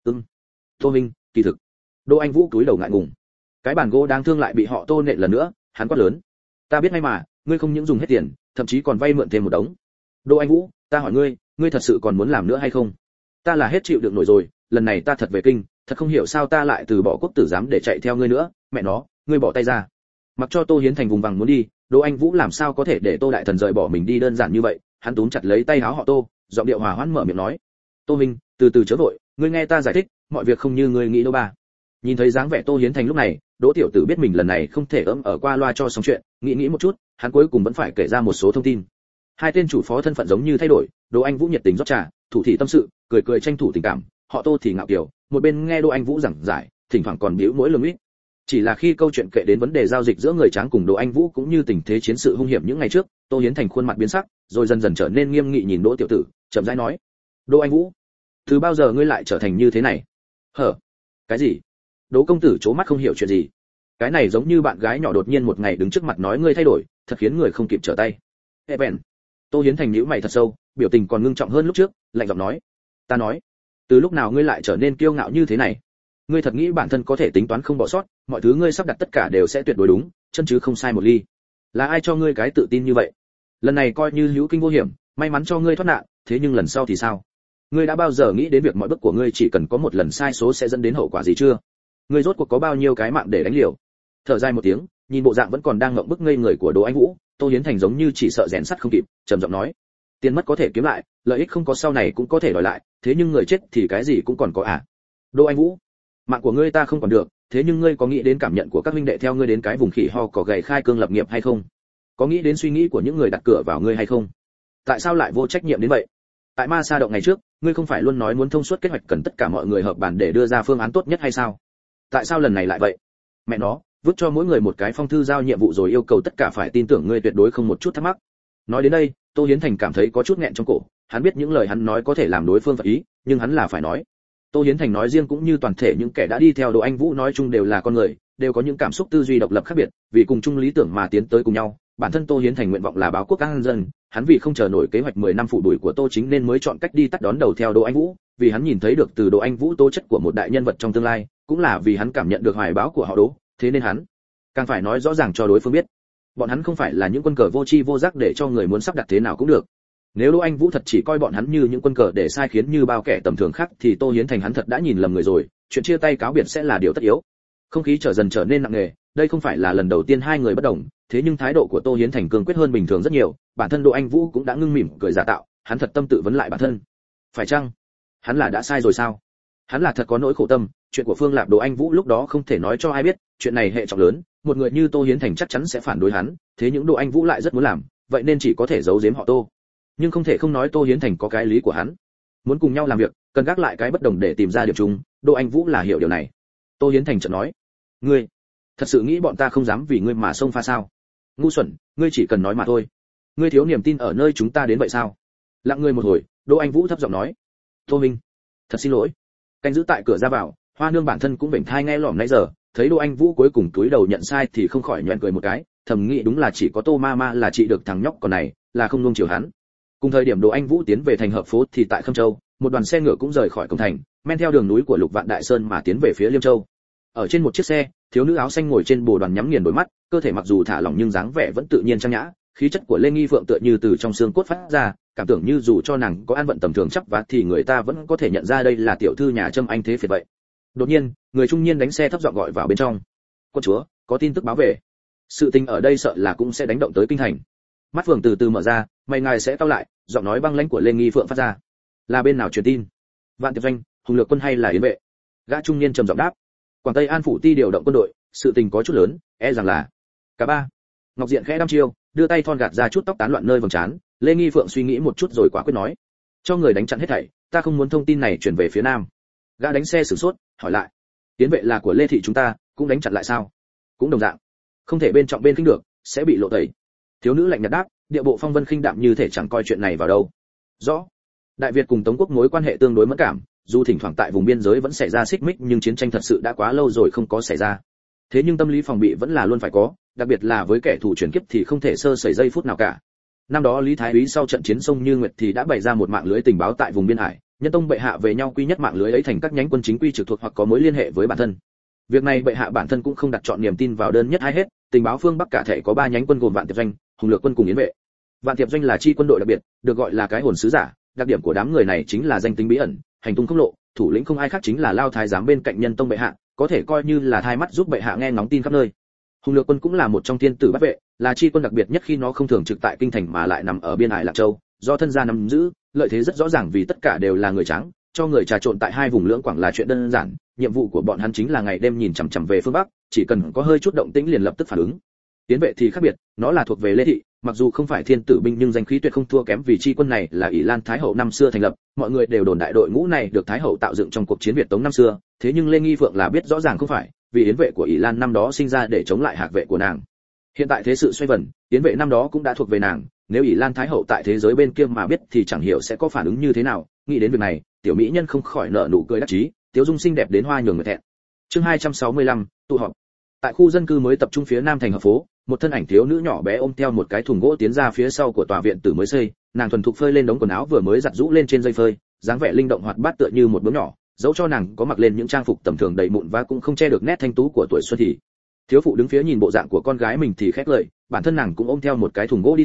Tô Minh, kỳ thực." Đỗ Anh Vũ cúi đầu ngại ngùng. Cái bàn gỗ đáng thương lại bị họ Tô nện lần nữa, hắn quát lớn: "Ta biết ngay mà, ngươi không những dùng hết tiền, thậm chí còn vay mượn thêm một đống. Đỗ Anh Vũ, ta hỏi ngươi, ngươi thật sự còn muốn làm nữa hay không? Ta là hết chịu đựng nổi rồi, lần này ta thật về kinh, thật không hiểu sao ta lại từ bỏ quốc tử giám để chạy theo ngươi nữa, mẹ nó, ngươi bỏ tay ra." Mặc cho Tô Hiến Thành vùng vằng muốn đi, Đỗ Anh Vũ làm sao có thể để Tô đại thần rời bỏ mình đi đơn giản như vậy, hắn túm chặt lấy tay áo họ Tô, giọng điệu hòa hoãn mở miệng nói: "Tô Minh, từ từ chớ vội, ngươi nghe ta giải thích, mọi việc không như ngươi nghĩ đâu ba." Nhìn thấy dáng vẻ Tô Hiến Thành lúc này, Đỗ tiểu tử biết mình lần này không thể ở qua loa cho xong chuyện, nghĩ một chút, hắn cuối cùng vẫn phải kể ra một số thông tin. Hai tên chủ phó thân phận giống như thay đổi, Đỗ Anh Vũ nhiệt tình rót trà, thủ thị tâm sự, cười cười tranh thủ tình cảm, họ Tô thì ngạo kiều, một bên nghe Đỗ Anh Vũ giảng giải, thỉnh thoảng còn bĩu mỗi lưng ít. Chỉ là khi câu chuyện kể đến vấn đề giao dịch giữa người Tráng cùng Đỗ Anh Vũ cũng như tình thế chiến sự hung hiểm những ngày trước, Tô Hiến Thành khuôn mặt biến sắc, rồi dần dần trở nên nghiêm nghị nhìn Đỗ tiểu tử, chậm rãi nói: "Đỗ Anh Vũ, từ bao giờ ngươi lại trở thành như thế này?" "Hở? Cái gì?" Đỗ công tử trố mắt không hiểu chuyện gì. Cái này giống như bạn gái nhỏ đột nhiên một ngày đứng trước mặt nói ngươi thay đổi, thật khiến người không kịp trở tay. Bèn. Tô Hiến Thành nhíu mày thật sâu, biểu tình còn ngưng trọng hơn lúc trước, lạnh giọng nói: "Ta nói, từ lúc nào ngươi lại trở nên kiêu ngạo như thế này? Ngươi thật nghĩ bản thân có thể tính toán không bỏ sót, mọi thứ ngươi sắp đặt tất cả đều sẽ tuyệt đối đúng, chân chứ không sai một ly. Là ai cho ngươi cái tự tin như vậy?" lần này coi như hữu kinh vô hiểm, may mắn cho ngươi thoát nạn, thế nhưng lần sau thì sao? Ngươi đã bao giờ nghĩ đến việc mọi bước của ngươi chỉ cần có một lần sai số sẽ dẫn đến hậu quả gì chưa? Ngươi rốt cuộc có bao nhiêu cái mạng để đánh liều? Thở dài một tiếng, nhìn bộ dạng vẫn còn đang ngậm bức ngây người của Đỗ Anh Vũ, Tô Hiến Thành giống như chỉ sợ rèn sắt không kịp, trầm giọng nói: tiền mất có thể kiếm lại, lợi ích không có sau này cũng có thể đòi lại, thế nhưng người chết thì cái gì cũng còn có à? Đỗ Anh Vũ, mạng của ngươi ta không còn được, thế nhưng ngươi có nghĩ đến cảm nhận của các huynh đệ theo ngươi đến cái vùng khỉ ho cỏ gầy khai cương lập nghiệp hay không? Có nghĩ đến suy nghĩ của những người đặt cửa vào ngươi hay không? Tại sao lại vô trách nhiệm đến vậy? Tại Ma Sa động ngày trước, ngươi không phải luôn nói muốn thông suốt kế hoạch cần tất cả mọi người hợp bàn để đưa ra phương án tốt nhất hay sao? Tại sao lần này lại vậy? Mẹ nó, vứt cho mỗi người một cái phong thư giao nhiệm vụ rồi yêu cầu tất cả phải tin tưởng ngươi tuyệt đối không một chút thắc mắc. Nói đến đây, Tô Hiến Thành cảm thấy có chút nghẹn trong cổ, hắn biết những lời hắn nói có thể làm đối phương phật ý, nhưng hắn là phải nói. Tô Hiến Thành nói riêng cũng như toàn thể những kẻ đã đi theo Đỗ Anh Vũ nói chung đều là con người, đều có những cảm xúc tư duy độc lập khác biệt, vì cùng chung lý tưởng mà tiến tới cùng nhau. Bản thân Tô Hiến Thành nguyện vọng là báo quốc an dân, hắn vì không chờ nổi kế hoạch 10 năm phụ đuổi của Tô Chính nên mới chọn cách đi tắt đón đầu theo Đỗ Anh Vũ, vì hắn nhìn thấy được từ Đỗ Anh Vũ tố chất của một đại nhân vật trong tương lai, cũng là vì hắn cảm nhận được hoài bão của họ Đỗ, thế nên hắn càng phải nói rõ ràng cho đối phương biết, bọn hắn không phải là những quân cờ vô tri vô giác để cho người muốn sắp đặt thế nào cũng được. Nếu Đỗ Anh Vũ thật chỉ coi bọn hắn như những quân cờ để sai khiến như bao kẻ tầm thường khác thì Tô Hiến Thành hắn thật đã nhìn lầm người rồi, chuyện chia tay cáo biệt sẽ là điều tất yếu. Không khí dần trở nên nặng nề, đây không phải là lần đầu tiên hai người bất đồng, thế nhưng thái độ của Tô Hiến Thành cương quyết hơn bình thường rất nhiều, bản thân Đỗ Anh Vũ cũng đã ngưng mỉm cười giả tạo, hắn thật tâm tự vấn lại bản thân. Phải chăng hắn là đã sai rồi sao? Hắn là thật có nỗi khổ tâm, chuyện của Phương Lạp Đỗ Anh Vũ lúc đó không thể nói cho ai biết, chuyện này hệ trọng lớn, một người như Tô Hiến Thành chắc chắn sẽ phản đối hắn, thế nhưng Đỗ Anh Vũ lại rất muốn làm, vậy nên chỉ có thể giấu giếm họ Tô. Nhưng không thể không nói Tô Hiến Thành có cái lý của hắn, muốn cùng nhau làm việc, cần gác lại cái bất đồng để tìm ra điểm chung, Đỗ Anh Vũ là hiểu điều này. Tô Hiến Thành chợt nói: ngươi thật sự nghĩ bọn ta không dám vì ngươi mà xông pha sao? Ngu xuẩn, ngươi chỉ cần nói mà thôi. Ngươi thiếu niềm tin ở nơi chúng ta đến vậy sao? Lặng người một hồi, Đỗ Anh Vũ thấp giọng nói: Tô Minh, thật xin lỗi. Canh giữ tại cửa ra vào, Hoa Nương bản thân cũng vểnh thai nghe lỏm nãy giờ, thấy Đỗ Anh Vũ cuối cùng cúi đầu nhận sai thì không khỏi nhoẻn cười một cái, thầm nghĩ đúng là chỉ có Tô Ma là trị được thằng nhóc còn này, là không nuông chiều hắn. Cùng thời điểm Đỗ Anh Vũ tiến về thành Hợp Phố thì tại Khâm Châu, một đoàn xe ngựa cũng rời khỏi cổng thành, men theo đường núi của Lục Vạn Đại Sơn mà tiến về phía Liêm Châu. Ở trên một chiếc xe, thiếu nữ áo xanh ngồi trên bồ đoàn nhắm nghiền đôi mắt, cơ thể mặc dù thả lỏng nhưng dáng vẻ vẫn tự nhiên trang nhã, khí chất của Lê Nghi Phượng tựa như từ trong xương cốt phát ra, cảm tưởng như dù cho nàng có an vận tầm thường chắc vá thì người ta vẫn có thể nhận ra đây là tiểu thư nhà Trâm Anh thế phiệt vậy. Đột nhiên, người trung niên đánh xe thấp giọng gọi vào bên trong: "Quân chúa, có tin tức báo về." Sự tình ở đây sợ là cũng sẽ đánh động tới kinh thành. Mắt Phượng từ từ mở ra, mày ngài sẽ cau lại, giọng nói băng lãnh của Lê Nghi Phượng phát ra: "Là bên nào truyền tin? Vạn Tiệp Doanh, Hùng Lược quân hay là Yến vệ?" Gã trung niên trầm giọng đáp: "Quảng Tây An phủ ti điều động quân đội, sự tình có chút lớn, e rằng là cả ba." Ngọc Diện khẽ đăm chiêu, đưa tay thon gạt ra chút tóc tán loạn nơi vầng trán. Lê Nghi Phượng suy nghĩ một chút rồi quả quyết nói: "Cho người đánh chặn hết thảy, ta không muốn thông tin này chuyển về phía nam." Gã đánh xe sửng sốt, hỏi lại: "Tiến vệ là của Lê thị chúng ta, cũng đánh chặn lại sao?" "Cũng đồng dạng, không thể bên trọng bên khinh được, sẽ bị lộ tẩy." Thiếu nữ lạnh nhạt đáp, địa bộ phong vân khinh đạm như thể chẳng coi chuyện này vào đâu. "Rõ." Đại Việt cùng Tống quốc mối quan hệ tương đối mẫn cảm, dù thỉnh thoảng tại vùng biên giới vẫn xảy ra xích mích nhưng chiến tranh thật sự đã quá lâu rồi không có xảy ra. Thế nhưng tâm lý phòng bị vẫn là luôn phải có, đặc biệt là với kẻ thù chuyển kiếp thì không thể sơ sẩy giây phút nào cả. Năm đó Lý Thái Úy sau trận chiến sông Như Nguyệt thì đã bày ra một mạng lưới tình báo tại vùng biên hải, nhân tông bệ hạ về nhau quy nhất mạng lưới ấy thành các nhánh quân chính quy trực thuộc hoặc có mối liên hệ với bản thân. Việc này bệ hạ bản thân cũng không đặt chọn niềm tin vào đơn nhất hay hết, tình báo phương Bắc cả thể có 3 nhánh quân gồm Vạn Tiệp Doanh, Hùng Lược quân cùng Yến vệ. Vạn Tiệp Doanh là chi quân đội đặc biệt, được gọi là cái hồn sứ giả, đặc điểm của đám người này chính là danh tính bí ẩn, hành tung không lộ, thủ lĩnh không ai khác chính là Lao Thái giám bên cạnh nhân tông bệ hạ, có thể coi như là thai mắt giúp bệ hạ nghe ngóng tin khắp nơi. Hùng Lược quân cũng là một trong thiên tử bát vệ, là chi quân đặc biệt nhất khi nó không thường trực tại kinh thành mà lại nằm ở biên hải Lạc Châu, do thân gia nắm giữ, lợi thế rất rõ ràng vì tất cả đều là người trắng, cho người trà trộn tại hai vùng lưỡng quảng là chuyện đơn giản, nhiệm vụ của bọn hắn chính là ngày đêm nhìn chằm chằm về phương Bắc, chỉ cần có hơi chút động tĩnh liền lập tức phản ứng. Tiến vệ thì khác biệt, nó là thuộc về Lê thị, mặc dù không phải thiên tử binh nhưng danh khí tuyệt không thua kém vì chi quân này là ỷ Lan Thái hậu năm xưa thành lập, mọi người đều đồn đại đội ngũ này được Thái hậu tạo dựng trong cuộc chiến Việt Tống năm xưa, thế nhưng Lê Nghi Phượng là biết rõ ràng không phải, vì yến vệ của ỷ Lan năm đó sinh ra để chống lại hạc vệ của nàng. Hiện tại thế sự xoay vần, yến vệ năm đó cũng đã thuộc về nàng, nếu ỷ Lan Thái hậu tại thế giới bên kia mà biết thì chẳng hiểu sẽ có phản ứng như thế nào. Nghĩ đến việc này, tiểu mỹ nhân không khỏi nở nụ cười đắc chí, tiếu dung xinh đẹp đến hoa nhường người thẹn. Chương 265, tụ họp. Tại khu dân cư mới tập trung phía nam thành Hợp Phố, một thân ảnh thiếu nữ nhỏ bé ôm theo một cái thùng gỗ tiến ra phía sau của tòa viện tử mới xây, nàng thuần thục phơi lên đống quần áo vừa mới giặt rũ lên trên dây phơi, dáng vẻ linh động hoạt bát tựa như một bướm nhỏ, dẫu cho nàng có mặc lên những trang phục tầm thường đầy mụn và cũng không che được nét thanh tú của tuổi xuân thì. Thiếu phụ đứng phía nhìn bộ dạng của con gái mình thì khét lời, bản thân nàng cũng ôm theo một cái thùng gỗ đi tới,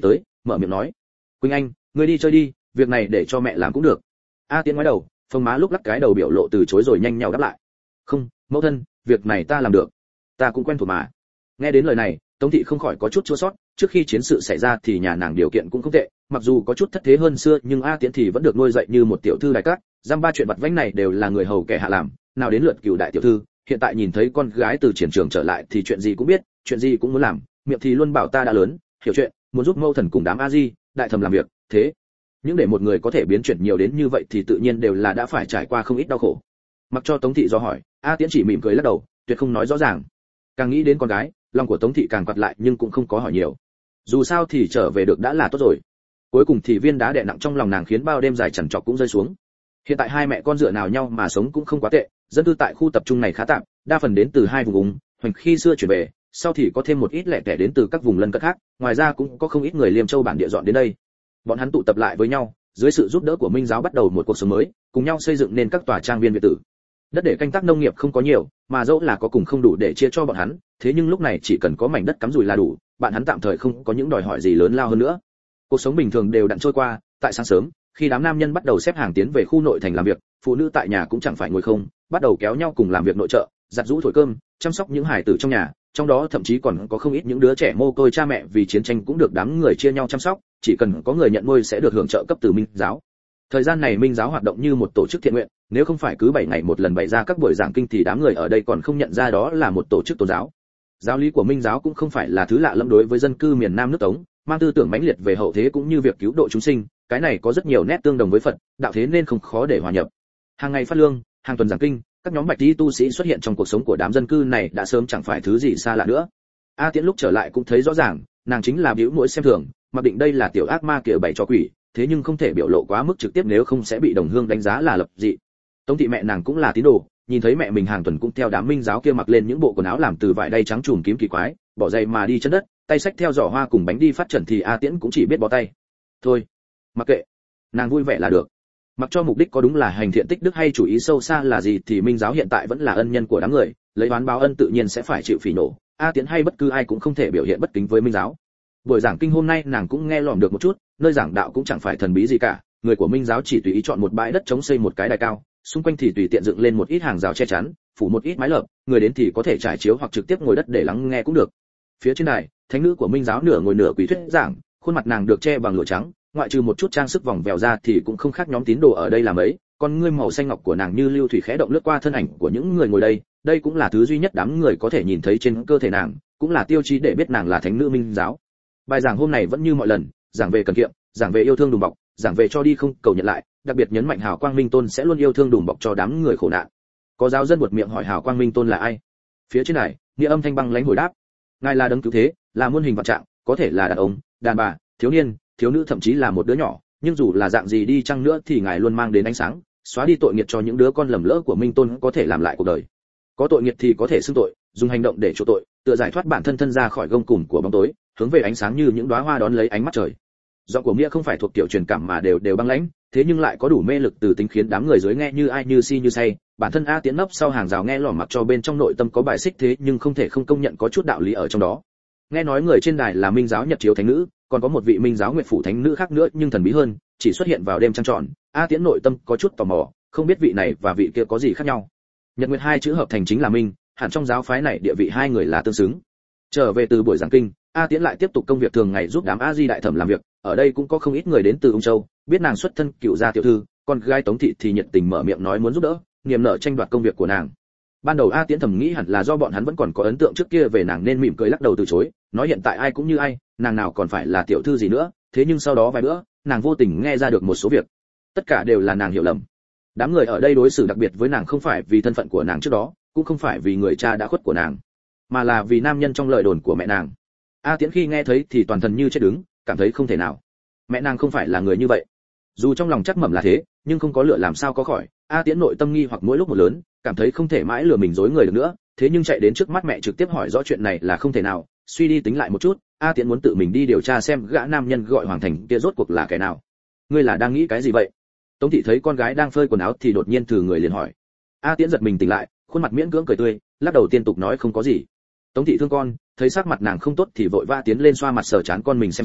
mở miệng nói: "Quỳnh Anh, ngươi đi chơi đi, việc này để cho mẹ làm cũng được." A Tiễn ngoái đầu, phông má lúc lắc cái đầu biểu lộ từ chối rồi nhanh nhảu đáp lại: "Không, mẫu thân, việc này ta làm được, ta cũng quen thuộc mà." Nghe đến lời này, Tống thị không khỏi có chút chua xót, trước khi chiến sự xảy ra thì nhà nàng điều kiện cũng không tệ, mặc dù có chút thất thế hơn xưa nhưng A Tiễn thì vẫn được nuôi dạy như một tiểu thư đại cát, giam ba chuyện vặt vãnh này đều là người hầu kẻ hạ làm, nào đến lượt Cửu đại tiểu thư, hiện tại nhìn thấy con gái từ chiến trường trở lại thì chuyện gì cũng biết, chuyện gì cũng muốn làm, miệng thì luôn bảo ta đã lớn, hiểu chuyện, muốn giúp mâu thần cùng đám A Di, đại thẩm làm việc, thế những để một người có thể biến chuyển nhiều đến như vậy thì tự nhiên đều là đã phải trải qua không ít đau khổ. Mặc cho Tống thị do hỏi, A Tiễn chỉ mỉm cười lắc đầu, tuyệt không nói rõ ràng. Càng nghĩ đến con gái, lòng của Tống thị càng quặn lại nhưng cũng không có hỏi nhiều. Dù sao thì trở về được đã là tốt rồi. Cuối cùng thì viên đá đè nặng trong lòng nàng khiến bao đêm dài chằn trọc cũng rơi xuống. Hiện tại hai mẹ con dựa nào nhau mà sống cũng không quá tệ, dân cư tại khu tập trung này khá tạm, đa phần đến từ hai vùng úng, hoành khi xưa chuyển về, sau thì có thêm một ít lẻ tẻ đến từ các vùng lân cận khác, ngoài ra cũng có không ít người Liêm Châu bản địa dọn đến đây. Bọn hắn tụ tập lại với nhau, dưới sự giúp đỡ của Minh giáo bắt đầu một cuộc sống mới, cùng nhau xây dựng nên các tòa trang viên biệt tử. Đất để canh tác nông nghiệp không có nhiều, mà dẫu là có cùng không đủ để chia cho bọn hắn, thế nhưng lúc này chỉ cần có mảnh đất cắm rủi là đủ, bạn hắn tạm thời không có những đòi hỏi gì lớn lao hơn nữa. Cuộc sống bình thường đều đặn trôi qua, tại sáng sớm, khi đám nam nhân bắt đầu xếp hàng tiến về khu nội thành làm việc, phụ nữ tại nhà cũng chẳng phải ngồi không, bắt đầu kéo nhau cùng làm việc nội trợ, giặt giũ thổi cơm, chăm sóc những hài tử trong nhà, trong đó thậm chí còn có không ít những đứa trẻ mồ côi cha mẹ vì chiến tranh cũng được đám người chia nhau chăm sóc, chỉ cần có người nhận nuôi sẽ được hưởng trợ cấp từ Minh giáo. Thời gian này Minh giáo hoạt động như một tổ chức thiện nguyện, nếu không phải cứ 7 ngày một lần bày ra các buổi giảng kinh thì đám người ở đây còn không nhận ra đó là một tổ chức tôn giáo. Giáo lý của Minh giáo cũng không phải là thứ lạ lẫm đối với dân cư miền Nam nước Tống, mang tư tưởng mãnh liệt về hậu thế cũng như việc cứu độ chúng sinh, cái này có rất nhiều nét tương đồng với Phật, đạo thế nên không khó để hòa nhập. Hàng ngày phát lương, hàng tuần giảng kinh, các nhóm bạch y tu sĩ xuất hiện trong cuộc sống của đám dân cư này đã sớm chẳng phải thứ gì xa lạ nữa. A Tiễn lúc trở lại cũng thấy rõ ràng, nàng chính là bĩu mũi xem thường, mặc định đây là tiểu ác ma kiểu bày cho quỷ, thế nhưng không thể biểu lộ quá mức trực tiếp nếu không sẽ bị đồng hương đánh giá là lập dị. Tống thị mẹ nàng cũng là tín đồ, nhìn thấy mẹ mình hàng tuần cũng theo đám Minh giáo kia mặc lên những bộ quần áo làm từ vải đay trắng trùm kiếm kỳ quái, bỏ giày mà đi chân đất, tay xách theo giỏ hoa cùng bánh đi phát trần thì A Tiễn cũng chỉ biết bó tay. Thôi, mặc kệ, nàng vui vẻ là được. Mặc cho mục đích có đúng là hành thiện tích đức hay chủ ý sâu xa là gì thì Minh giáo hiện tại vẫn là ân nhân của đám người, lấy oán báo ân tự nhiên sẽ phải chịu phỉ nổ. A Tiễn hay bất cứ ai cũng không thể biểu hiện bất kính với Minh giáo. Buổi giảng kinh hôm nay nàng cũng nghe lỏm được một chút, nơi giảng đạo cũng chẳng phải thần bí gì cả, người của Minh giáo chỉ tùy ý chọn một bãi đất trống xây một cái đài cao, xung quanh thì tùy tiện dựng lên một ít hàng rào che chắn, phủ một ít mái lợp, người đến thì có thể trải chiếu hoặc trực tiếp ngồi đất để lắng nghe cũng được. Phía trên đài, thánh nữ của Minh giáo nửa ngồi nửa quỳ thuyết giảng, khuôn mặt nàng được che bằng lụa trắng, ngoại trừ một chút trang sức vòng vèo ra thì cũng không khác nhóm tín đồ ở đây là mấy, con ngươi màu xanh ngọc của nàng như lưu thủy khẽ động lướt qua thân ảnh của những người ngồi đây, đây cũng là thứ duy nhất đám người có thể nhìn thấy trên cơ thể nàng, cũng là tiêu chí để biết nàng là thánh nữ Minh giáo. Bài giảng hôm này vẫn như mọi lần, giảng về cần kiệm, giảng về yêu thương đùm bọc, giảng về cho đi không cầu nhận lại, đặc biệt nhấn mạnh Hào Quang Minh Tôn sẽ luôn yêu thương đùm bọc cho đám người khổ nạn. Có giáo dân buột miệng hỏi Hào Quang Minh Tôn là ai. Phía trên này, nghĩa âm thanh băng lãnh hồi đáp: ngài là đấng cứu thế, là muôn hình vạn trạng, có thể là đàn ông, đàn bà, thiếu niên, thiếu nữ, thậm chí là một đứa nhỏ, nhưng dù là dạng gì đi chăng nữa thì ngài luôn mang đến ánh sáng, xóa đi tội nghiệp cho những đứa con lầm lỡ của Minh Tôn có thể làm lại cuộc đời. Có tội nghiệp thì có thể xưng tội, dùng hành động để chuộc tội, tựa giải thoát bản thân thân ra khỏi gông cùm của bóng tối, hướng về ánh sáng như những đóa hoa đón lấy ánh mắt trời. Giọng của Nghĩa không phải thuộc kiểu truyền cảm mà đều băng lãnh, thế nhưng lại có đủ mê lực từ tính khiến đám người dưới nghe như ai như si như say. Bản thân A Tiễn nấp sau hàng rào nghe lỏm mặc cho bên trong nội tâm có bài xích thế nhưng không thể không công nhận có chút đạo lý ở trong đó. Nghe nói người trên đài là Minh giáo Nhật Chiếu thánh nữ, còn có một vị Minh giáo Nguyệt Phủ thánh nữ khác nữa nhưng thần bí hơn, chỉ xuất hiện vào đêm trăng tròn. A Tiễn nội tâm có chút tò mò, không biết vị này và vị kia có gì khác nhau. Nhật Nguyệt hai chữ hợp thành chính là Minh, hẳn trong giáo phái này địa vị hai người là tương xứng. Trở về từ buổi giảng kinh, A Tiễn lại tiếp tục công việc thường ngày giúp đám A Di đại thẩm làm việc, ở đây cũng có không ít người đến từ Ung Châu, biết nàng xuất thân Cựu gia tiểu thư, con gái Tống thị thì nhiệt tình mở miệng nói muốn giúp đỡ, niềm nở tranh đoạt công việc của nàng. Ban đầu A Tiễn thầm nghĩ hẳn là do bọn hắn vẫn còn có ấn tượng trước kia về nàng nên mỉm cười lắc đầu từ chối, nói hiện tại ai cũng như ai, nàng nào còn phải là tiểu thư gì nữa, thế nhưng sau đó vài bữa, nàng vô tình nghe ra được một số việc. Tất cả đều là nàng hiểu lầm. Đám người ở đây đối xử đặc biệt với nàng không phải vì thân phận của nàng trước đó, cũng không phải vì người cha đã khuất của nàng, mà là vì nam nhân trong lời đồn của mẹ nàng. A Tiễn khi nghe thấy thì toàn thân như chết đứng, cảm thấy không thể nào. Mẹ nàng không phải là người như vậy. Dù trong lòng chắc mẩm là thế, nhưng không có lửa làm sao có khỏi. A Tiễn nội tâm nghi hoặc mỗi lúc một lớn, cảm thấy không thể mãi lừa mình dối người được nữa, thế nhưng chạy đến trước mắt mẹ trực tiếp hỏi rõ chuyện này là không thể nào. Suy đi tính lại một chút, A Tiễn muốn tự mình đi điều tra xem gã nam nhân gọi Hoàng Thành kia rốt cuộc là kẻ nào. Ngươi là đang nghĩ cái gì vậy? Tống thị thấy con gái đang phơi quần áo thì đột nhiên thử người liền hỏi. A Tiễn giật mình tỉnh lại, khuôn mặt miễn cưỡng cười tươi, lắc đầu tiên tục nói không có gì. Tống thị thương con, thấy sắc mặt nàng không tốt thì vội vã tiến lên xoa mặt sờ chán con mình xem sao,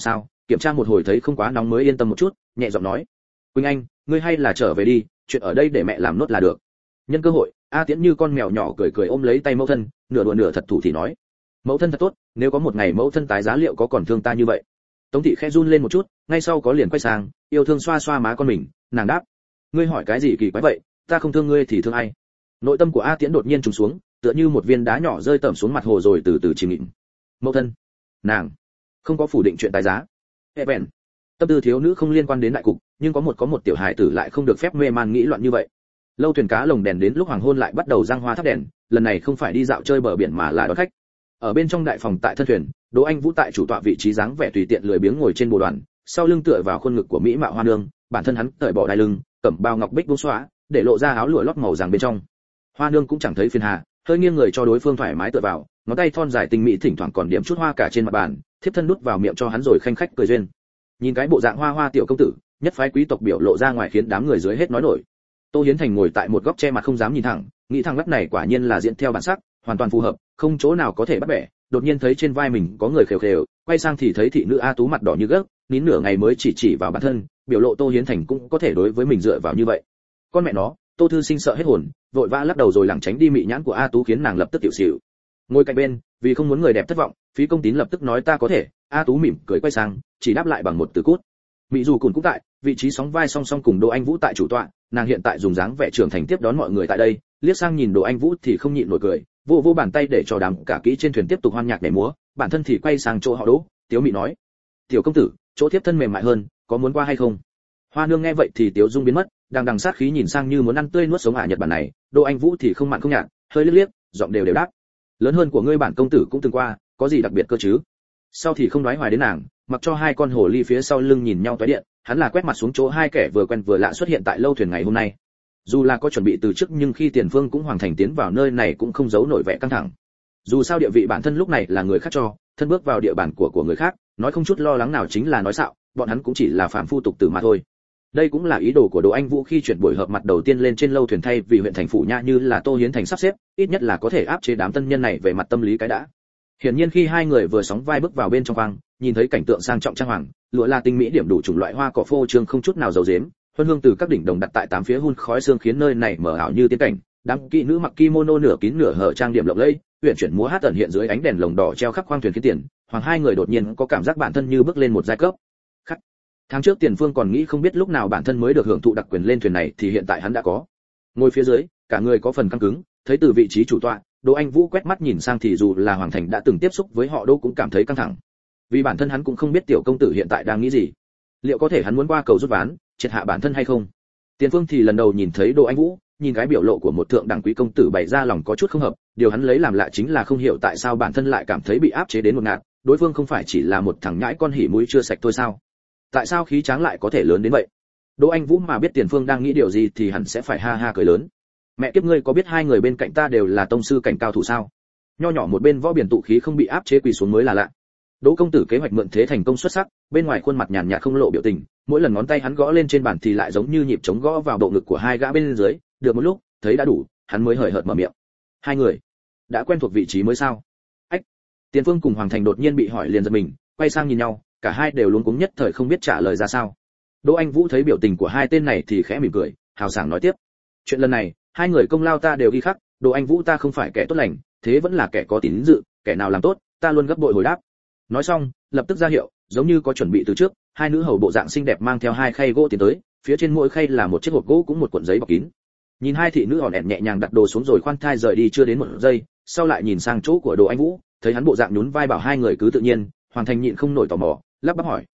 kiểm tra một hồi thấy không quá nóng mới yên tâm một chút, nhẹ giọng nói: "Quỳnh Anh, ngươi hay là trở về đi, chuyện ở đây để mẹ làm nốt là được." Nhân cơ hội, A Tiễn như con mèo nhỏ cười cười ôm lấy tay mẫu thân, nửa đùa nửa thật thủ thì nói: "Mẫu thân thật tốt, nếu có một ngày mẫu thân tái giá liệu có còn thương ta như vậy." Tống thị khẽ run lên một chút, ngay sau có liền quay sang, yêu thương xoa xoa má con mình, nàng đáp: "Ngươi hỏi cái gì kỳ quái vậy, ta không thương ngươi thì thương ai?" Nội tâm của A Tiễn đột nhiên trùng xuống, tựa như một viên đá nhỏ rơi tẩm xuống mặt hồ rồi từ từ chìm nghỉm. Mẫu thân, nàng không có phủ định chuyện tái giá. Eben, tâm tư thiếu nữ không liên quan đến đại cục, nhưng có một tiểu hài tử lại không được phép mê man nghĩ loạn như vậy. Lâu thuyền cá lồng đèn đến lúc hoàng hôn lại bắt đầu giăng hoa thắp đèn, lần này không phải đi dạo chơi bờ biển mà là đón khách. Ở bên trong đại phòng tại thân thuyền, Đỗ Anh Vũ tại chủ tọa vị trí dáng vẻ tùy tiện lười biếng ngồi trên bồ đoàn, sau lưng tựa vào khuôn ngực của mỹ mạo hoa nương, bản thân hắn cởi bỏ đai lưng, cẩm bao ngọc bích buông xóa, để lộ ra áo lụa lót màu vàng bên trong. Hoa nương cũng chẳng thấy phiền hà, hơi nghiêng người cho đối phương thoải mái tựa vào, ngón tay thon dài tinh mỹ thỉnh thoảng còn điểm chút hoa cả trên mặt bàn, thiếp thân đút vào miệng cho hắn rồi khanh khách cười duyên. Nhìn cái bộ dạng hoa hoa tiểu công tử, nhất phái quý tộc biểu lộ ra ngoài khiến đám người dưới hết nói nổi. Tô Hiến Thành ngồi tại một góc che mặt không dám nhìn thẳng, nghĩ thằng lắc này quả nhiên là diễn theo bản sắc, hoàn toàn phù hợp, không chỗ nào có thể bắt bẻ. Đột nhiên thấy trên vai mình có người khều khều, quay sang thì thấy thị nữ A Tú mặt đỏ như gấc, nín nửa ngày mới chỉ vào bản thân, biểu lộ Tô Hiến Thành cũng có thể đối với mình dựa vào như vậy. Con mẹ nó, Tô thư sinh sợ hết hồn, vội vã lắc đầu rồi lảng tránh đi mị nhãn của A Tú khiến nàng lập tức tiểu xỉu. Ngồi cạnh bên, vì không muốn người đẹp thất vọng, Phí Công Tín lập tức nói ta có thể. A Tú mỉm cười quay sang, chỉ đáp lại bằng một từ cút. Mỹ dù cũng tại, vị trí sóng vai song song cùng Đỗ Anh Vũ tại chủ tọa, nàng hiện tại dùng dáng vẻ trưởng thành tiếp đón mọi người tại đây, liếc sang nhìn Đỗ Anh Vũ thì không nhịn nổi cười, vô bàn tay để cho đám cả kỹ trên thuyền tiếp tục hoan nhạc nhảy múa, bản thân thì quay sang chỗ họ Đỗ, tiếu mị nói: "Tiểu công tử, chỗ tiếp thân mềm mại hơn, có muốn qua hay không?" Hoa nương nghe vậy thì tiếu dung biến mất, đằng sát khí nhìn sang như muốn ăn tươi nuốt sống Nhật Bản này, Đỗ Anh Vũ thì không mặn không nhạt, hơi liếc, giọng đều đáp: "Lớn hơn của ngươi bản công tử cũng từng qua, có gì đặc biệt cơ chứ?" Sau thì không đoái hoài đến nàng, mặc cho hai con hồ ly phía sau lưng nhìn nhau toái điện, hắn là quét mặt xuống chỗ hai kẻ vừa quen vừa lạ xuất hiện tại lâu thuyền ngày hôm nay. Dù là có chuẩn bị từ trước nhưng khi Tiền Phương cũng hoàng thành tiến vào nơi này cũng không giấu nổi vẻ căng thẳng. Dù sao địa vị bản thân lúc này là người khác cho, thân bước vào địa bàn của người khác, nói không chút lo lắng nào chính là nói xạo, bọn hắn cũng chỉ là phàm phu tục tử mà thôi. Đây cũng là ý đồ của Đỗ Anh Vũ khi chuyển buổi họp mặt đầu tiên lên trên lâu thuyền thay vì huyện thành phủ nha như là Tô Hiến Thành sắp xếp, ít nhất là có thể áp chế đám tân nhân này về mặt tâm lý cái đã. Hiển nhiên khi hai người vừa sóng vai bước vào bên trong khoang, nhìn thấy cảnh tượng sang trọng trang hoàng, lụa la tinh mỹ điểm đủ chủng loại hoa cỏ phô trương không chút nào giấu giếm, huân hương từ các đỉnh đồng đặt tại tám phía hun khói sương khiến nơi này mở ảo như tiên cảnh. Đám kỵ nữ mặc kimono nửa kín nửa hở trang điểm lộng lẫy, huyền chuyển múa hát tận hiện dưới ánh đèn lồng đỏ treo khắp khoang thuyền khiến tiền, hoàng hai người đột nhiên có cảm giác bản thân như bước lên một giai cấp. Khắc. Tháng trước Tiền Phương còn nghĩ không biết lúc nào bản thân mới được hưởng thụ đặc quyền lên thuyền này thì hiện tại hắn đã có. Ngồi phía dưới, cả người có phần căng cứng, thấy từ vị trí chủ tọa, Đỗ Anh Vũ quét mắt nhìn sang thì dù là Hoàng Thành đã từng tiếp xúc với họ Đỗ cũng cảm thấy căng thẳng. Vì bản thân hắn cũng không biết tiểu công tử hiện tại đang nghĩ gì. Liệu có thể hắn muốn qua cầu rút ván, triệt hạ bản thân hay không? Tiền Phương thì lần đầu nhìn thấy Đỗ Anh Vũ, nhìn cái biểu lộ của một thượng đẳng quý công tử bày ra lòng có chút không hợp, điều hắn lấy làm lạ chính là không hiểu tại sao bản thân lại cảm thấy bị áp chế đến một ngạt, đối phương không phải chỉ là một thằng nhãi con hỉ mũi chưa sạch thôi sao? Tại sao khí tráng lại có thể lớn đến vậy? Đỗ Anh Vũ mà biết Tiền Phương đang nghĩ điều gì thì hẳn sẽ phải ha ha cười lớn. Mẹ kiếp ngươi có biết hai người bên cạnh ta đều là tông sư cảnh cao thủ sao? Nho nhỏ một bên võ biển tụ khí không bị áp chế quỳ xuống mới là lạ. Đỗ công tử kế hoạch mượn thế thành công xuất sắc, bên ngoài khuôn mặt nhàn nhạt không lộ biểu tình, mỗi lần ngón tay hắn gõ lên trên bàn thì lại giống như nhịp trống gõ vào bộ ngực của hai gã bên dưới, được một lúc, thấy đã đủ, hắn mới hời hợt mở miệng. Hai người đã quen thuộc vị trí mới sao? Ách. Tiền Phương cùng Hoàng Thành đột nhiên bị hỏi liền giật mình, quay sang nhìn nhau, cả hai đều luống cuống nhất thời không biết trả lời ra sao. Đỗ Anh Vũ thấy biểu tình của hai tên này thì khẽ mỉm cười, hào sảng nói tiếp. Chuyện lần này, hai người công lao ta đều ghi khắc, Đỗ Anh Vũ ta không phải kẻ tốt lành, thế vẫn là kẻ có tín dự, kẻ nào làm tốt, ta luôn gấp bội hồi đáp. Nói xong, lập tức ra hiệu, giống như có chuẩn bị từ trước, hai nữ hầu bộ dạng xinh đẹp mang theo hai khay gỗ tiến tới, phía trên mỗi khay là một chiếc hộp gỗ cũng một cuộn giấy bọc kín. Nhìn hai thị nữ hòn ẹn nhẹ nhàng đặt đồ xuống rồi khoan thai rời đi chưa đến một giây, sau lại nhìn sang chỗ của Đỗ Anh Vũ, thấy hắn bộ dạng nhún vai bảo hai người cứ tự nhiên, Hoàng Thành nhịn không nổi tò mò, lắp bắp hỏi: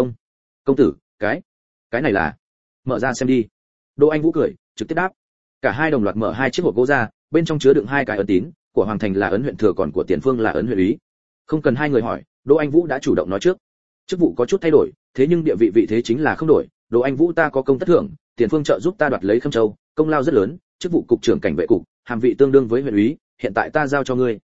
công tử, cái này là? Mở ra xem đi. Đỗ Anh Vũ cười, trực tiếp đáp. Cả hai đồng loạt mở hai chiếc hộp gỗ ra, bên trong chứa đựng hai cái ấn tín, của Hoàng Thành là ấn huyện thừa còn của Tiền Phương là ấn huyện úy. Không cần hai người hỏi, Đỗ Anh Vũ đã chủ động nói trước. Chức vụ có chút thay đổi, thế nhưng địa vị vị thế chính là không đổi. Đỗ Anh Vũ ta có công tất thưởng, Tiền Phương trợ giúp ta đoạt lấy Khâm Châu, công lao rất lớn, chức vụ cục trưởng cảnh vệ cục, hàm vị tương đương với huyện úy, hiện tại ta giao cho ngươi.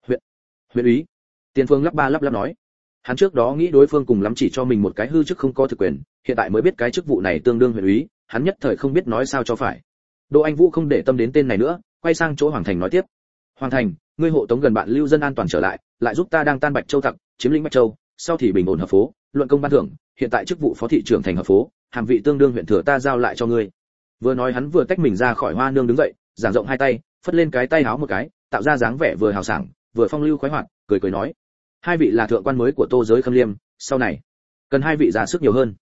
Huyện úy? Tiền Phương lắp bắp nói. Hắn trước đó nghĩ đối phương cùng lắm chỉ cho mình một cái hư chức không có thực quyền, hiện tại mới biết cái chức vụ này tương đương huyện úy, hắn nhất thời không biết nói sao cho phải. Đỗ Anh Vũ không để tâm đến tên này nữa, quay sang chỗ Hoàng Thành nói tiếp. Hoàng Thành, ngươi hộ tống gần bạn lưu dân an toàn trở lại, lại giúp ta đang tan Bạch Châu tặc, chiếm lĩnh Bạch Châu, sau thì bình ổn hợp phố, luận công ban thưởng, hiện tại chức vụ phó thị trưởng thành hợp phố, hàm vị tương đương huyện thừa ta giao lại cho ngươi. Vừa nói hắn vừa tách mình ra khỏi Hoa Nương đứng dậy, giang rộng hai tay, phất lên cái tay háo một cái, tạo ra dáng vẻ vừa hào sảng, vừa phong lưu khoái hoạt, cười cười nói: hai vị là thượng quan mới của Tô giới Khâm Liêm, sau này cần hai vị ra sức nhiều hơn.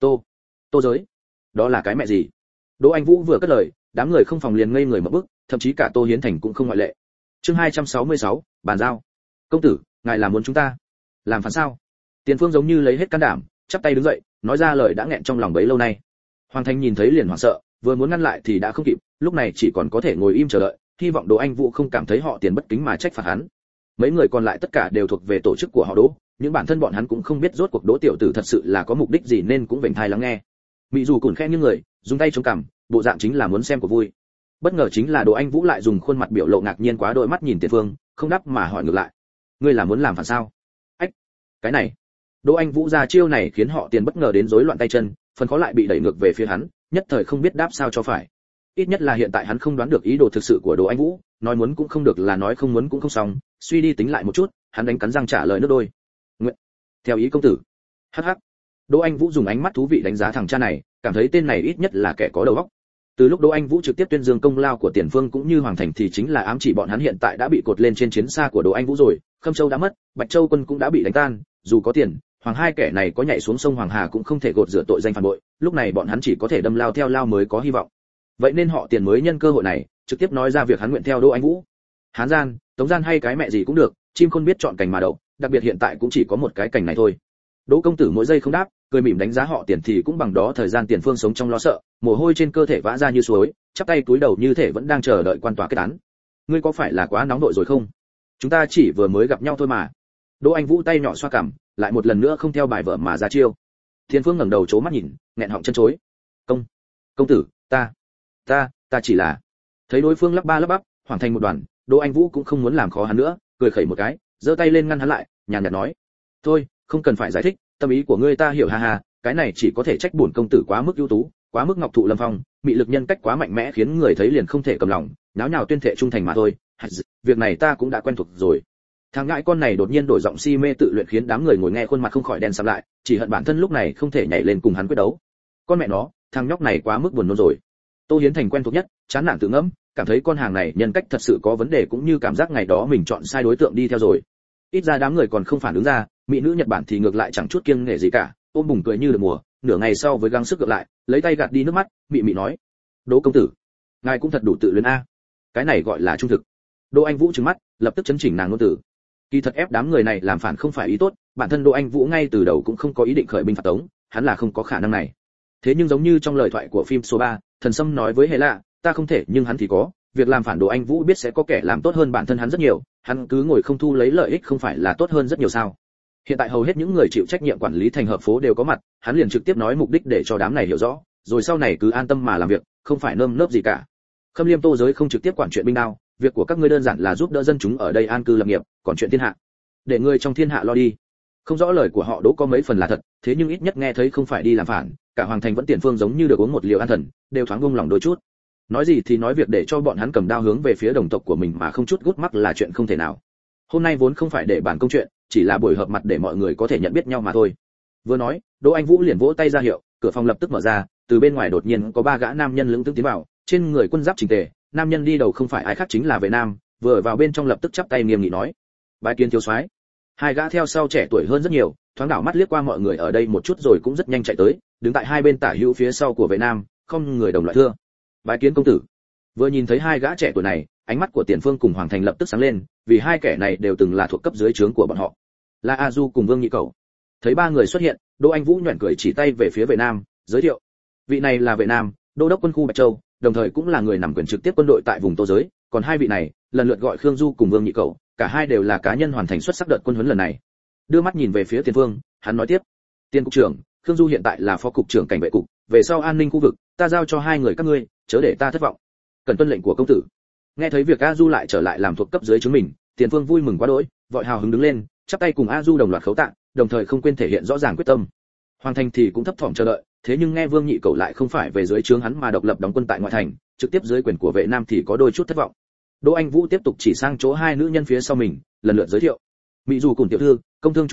Tô giới, đó là cái mẹ gì? Đỗ Anh Vũ vừa cất lời, đám người không phòng liền ngây người một bức, thậm chí cả Tô Hiến Thành cũng không ngoại lệ. Chương 266, bàn giao. Công tử, ngài là muốn chúng ta làm phản sao? Tiền Phương giống như lấy hết can đảm, chắp tay đứng dậy, nói ra lời đã nghẹn trong lòng bấy lâu nay. Hoàng Thành nhìn thấy liền hoảng sợ, vừa muốn ngăn lại thì đã không kịp, lúc này chỉ còn có thể ngồi im chờ đợi, hy vọng Đỗ Anh Vũ không cảm thấy họ Tiền bất kính mà trách phạt hắn. Mấy người còn lại tất cả đều thuộc về tổ chức của họ Đỗ, nhưng bản thân bọn hắn cũng không biết rốt cuộc Đỗ tiểu tử thật sự là có mục đích gì nên cũng vểnh tai lắng nghe. Mị dù cùn khẽ như người, dùng tay chống cằm, bộ dạng chính là muốn xem của vui. Bất ngờ chính là Đỗ Anh Vũ lại dùng khuôn mặt biểu lộ ngạc nhiên quá đôi mắt nhìn Tiền Phương, không đáp mà hỏi ngược lại: ngươi là muốn làm phản sao? Ách, cái này. Đỗ Anh Vũ ra chiêu này khiến họ Tiền bất ngờ đến rối loạn tay chân, phần khó lại bị đẩy ngược về phía hắn, nhất thời không biết đáp sao cho phải. Ít nhất là hiện tại hắn không đoán được ý đồ thực sự của Đỗ Anh Vũ, nói muốn cũng không được là nói không muốn cũng không xong, suy đi tính lại một chút, hắn đánh cắn răng trả lời nước đôi: nguyện theo ý công tử. Hắc hắc. Đỗ Anh Vũ dùng ánh mắt thú vị đánh giá thằng cha này, cảm thấy tên này ít nhất là kẻ có đầu óc. Từ lúc Đỗ Anh Vũ trực tiếp tuyên dương công lao của Tiền Phương cũng như Hoàng Thành thì chính là ám chỉ bọn hắn hiện tại đã bị cột lên trên chiến xa của Đỗ Anh Vũ rồi, Khâm Châu đã mất, Bạch Châu quân cũng đã bị đánh tan, dù có tiền, Hoàng hai kẻ này có nhảy xuống sông Hoàng Hà cũng không thể gột rửa tội danh phản bội, lúc này bọn hắn chỉ có thể đâm lao theo lao mới có hy vọng. Vậy nên họ Tiền mới nhân cơ hội này, trực tiếp nói ra việc hắn nguyện theo Đỗ Anh Vũ. Hán gian, Tống gian hay cái mẹ gì cũng được, chim khôn biết chọn cành mà đậu, đặc biệt hiện tại cũng chỉ có một cái cành này thôi. Đỗ công tử mỗi giây không đáp, cười mỉm đánh giá họ Tiền thì cũng bằng đó thời gian Tiền Phương sống trong lo sợ, mồ hôi trên cơ thể vã ra như suối, chắp tay cúi đầu như thể vẫn đang chờ đợi quan tòa kết án. Ngươi có phải là quá nóng nội rồi không? Chúng ta chỉ vừa mới gặp nhau thôi mà. Đỗ Anh Vũ tay nhỏ xoa cằm, lại một lần nữa không theo bài vở mà ra chiêu. Tiền Phương ngẩng đầu trố mắt nhìn, nghẹn họng chân chối. Công tử, ta chỉ là. Thấy đối phương lắp ba lắp bắp, Hoàng Thành một đoàn, Đỗ Anh Vũ cũng không muốn làm khó hắn nữa, cười khẩy một cái, giơ tay lên ngăn hắn lại, nhàn nhạt nói: thôi, không cần phải giải thích, tâm ý của ngươi ta hiểu, ha ha, cái này chỉ có thể trách bổn công tử quá mức ưu tú, quá mức ngọc thụ lâm phong, mị lực nhân cách quá mạnh mẽ khiến người thấy liền không thể cầm lòng, náo nhào tuyên thệ trung thành mà thôi. Việc này ta cũng đã quen thuộc rồi. Thằng ngãi con này đột nhiên đổi giọng si mê tự luyện khiến đám người ngồi nghe khuôn mặt không khỏi đen sạm lại, chỉ hận bản thân lúc này không thể nhảy lên cùng hắn quyết đấu. Con mẹ nó, thằng nhóc này quá mức buồn nôn rồi. Tô Hiến Thành quen thuộc nhất, chán nản tự ngẫm, cảm thấy con hàng này nhân cách thật sự có vấn đề, cũng như cảm giác ngày đó mình chọn sai đối tượng đi theo rồi. Ít ra đám người còn không phản ứng ra, mỹ nữ Nhật Bản thì ngược lại chẳng chút kiêng nể gì cả, ôm bùng cười như được mùa. Nửa ngày sau với gắng sức gượng lại, lấy tay gạt đi nước mắt, mị mị nói: Đỗ công tử, ngài cũng thật đủ tự luyến a. Cái này gọi là trung thực. Đỗ Anh Vũ trừng mắt, lập tức chấn chỉnh nàng ngôn tử. Kỳ thật ép đám người này làm phản không phải ý tốt, bản thân Đỗ Anh Vũ ngay từ đầu cũng không có ý định khởi binh phạt Tống, hắn là không có khả năng này. Thế nhưng giống như trong lời thoại của phim số 3, Thần Sâm nói với Hề Lạ, ta không thể nhưng hắn thì có, việc làm phản Đỗ Anh Vũ biết sẽ có kẻ làm tốt hơn bản thân hắn rất nhiều, hắn cứ ngồi không thu lấy lợi ích không phải là tốt hơn rất nhiều sao? Hiện tại hầu hết những người chịu trách nhiệm quản lý thành hợp phố đều có mặt, hắn liền trực tiếp nói mục đích để cho đám này hiểu rõ, rồi sau này cứ an tâm mà làm việc, không phải nơm nớp gì cả. Khâm Liêm Tô giới không trực tiếp quản chuyện binh đao, việc của các ngươi đơn giản là giúp đỡ dân chúng ở đây an cư lập nghiệp, còn chuyện thiên hạ, để ngươi trong thiên hạ lo đi. Không rõ lời của họ Đỗ có mấy phần là thật, thế nhưng ít nhất nghe thấy không phải đi làm phản, cả Hoàng Thành vẫn Tiền Phương giống như được uống một liều an thần, đều thoáng buông lòng đôi chút. Nói gì thì nói, việc để cho bọn hắn cầm đao hướng về phía đồng tộc của mình mà không chút gút mắc là chuyện không thể nào. Hôm nay vốn không phải để bàn công chuyện, chỉ là buổi họp mặt để mọi người có thể nhận biết nhau mà thôi. Vừa nói, Đỗ Anh Vũ liền vỗ tay ra hiệu, cửa phòng lập tức mở ra, từ bên ngoài đột nhiên có ba gã nam nhân lững thững tiến vào, trên người quân giáp chỉnh tề, nam nhân đi đầu không phải ai khác chính là Vệ Nam, vừa vào bên trong lập tức chắp tay nghiêm nghị nói: bái kiến thiếu soái. Hai gã theo sau trẻ tuổi hơn rất nhiều, thoáng đảo mắt liếc qua mọi người ở đây một chút rồi cũng rất nhanh chạy tới, đứng tại hai bên tả hữu phía sau của Vệ Nam, không người đồng loại thưa: bái kiến công tử. Vừa nhìn thấy hai gã trẻ tuổi này, ánh mắt của Tiền Phương cùng Hoàng Thành lập tức sáng lên, vì hai kẻ này đều từng là thuộc cấp dưới trướng của bọn họ, là A Du cùng Vương Nhị Cẩu. Thấy ba người xuất hiện, Đỗ Anh Vũ nhuyễn cười chỉ tay về phía Vệ Nam, giới thiệu: vị này là Vệ Nam, đô đốc quân khu Bạch Châu, đồng thời cũng là người nắm quyền trực tiếp quân đội tại vùng Tô giới, còn hai vị này, lần lượt gọi Khương Du cùng Vương Nhị Cẩu, cả hai đều là cá nhân hoàn thành xuất sắc đợt quân huấn lần này. Đưa mắt nhìn về phía Tiền Phương, hắn nói tiếp: Tiền cục trưởng, Khương Du hiện tại là phó cục trưởng cảnh vệ cục, về sau an ninh khu vực, ta giao cho hai người các ngươi, chớ để ta thất vọng. Cần tuân lệnh của công tử. Nghe thấy việc A Du lại trở lại làm thuộc cấp dưới chúng mình, Tiền Phương vui mừng quá đỗi, vội hào hứng đứng lên, chắp tay cùng A Du đồng loạt khấu tạ, đồng thời không quên thể hiện rõ ràng quyết tâm. Hoàng Thành thì cũng thấp thỏm chờ đợi, thế nhưng nghe Vương Nhị Cẩu lại không phải về dưới trướng hắn mà độc lập đóng quân tại ngoại thành, trực tiếp dưới quyền của Vệ Nam thì có đôi chút thất vọng. Đỗ Anh Vũ tiếp tục chỉ sang chỗ hai nữ nhân phía sau mình, lần lượt giới thiệu: Mỹ Du cùng tiểu thư, công thương chủ nhiệm,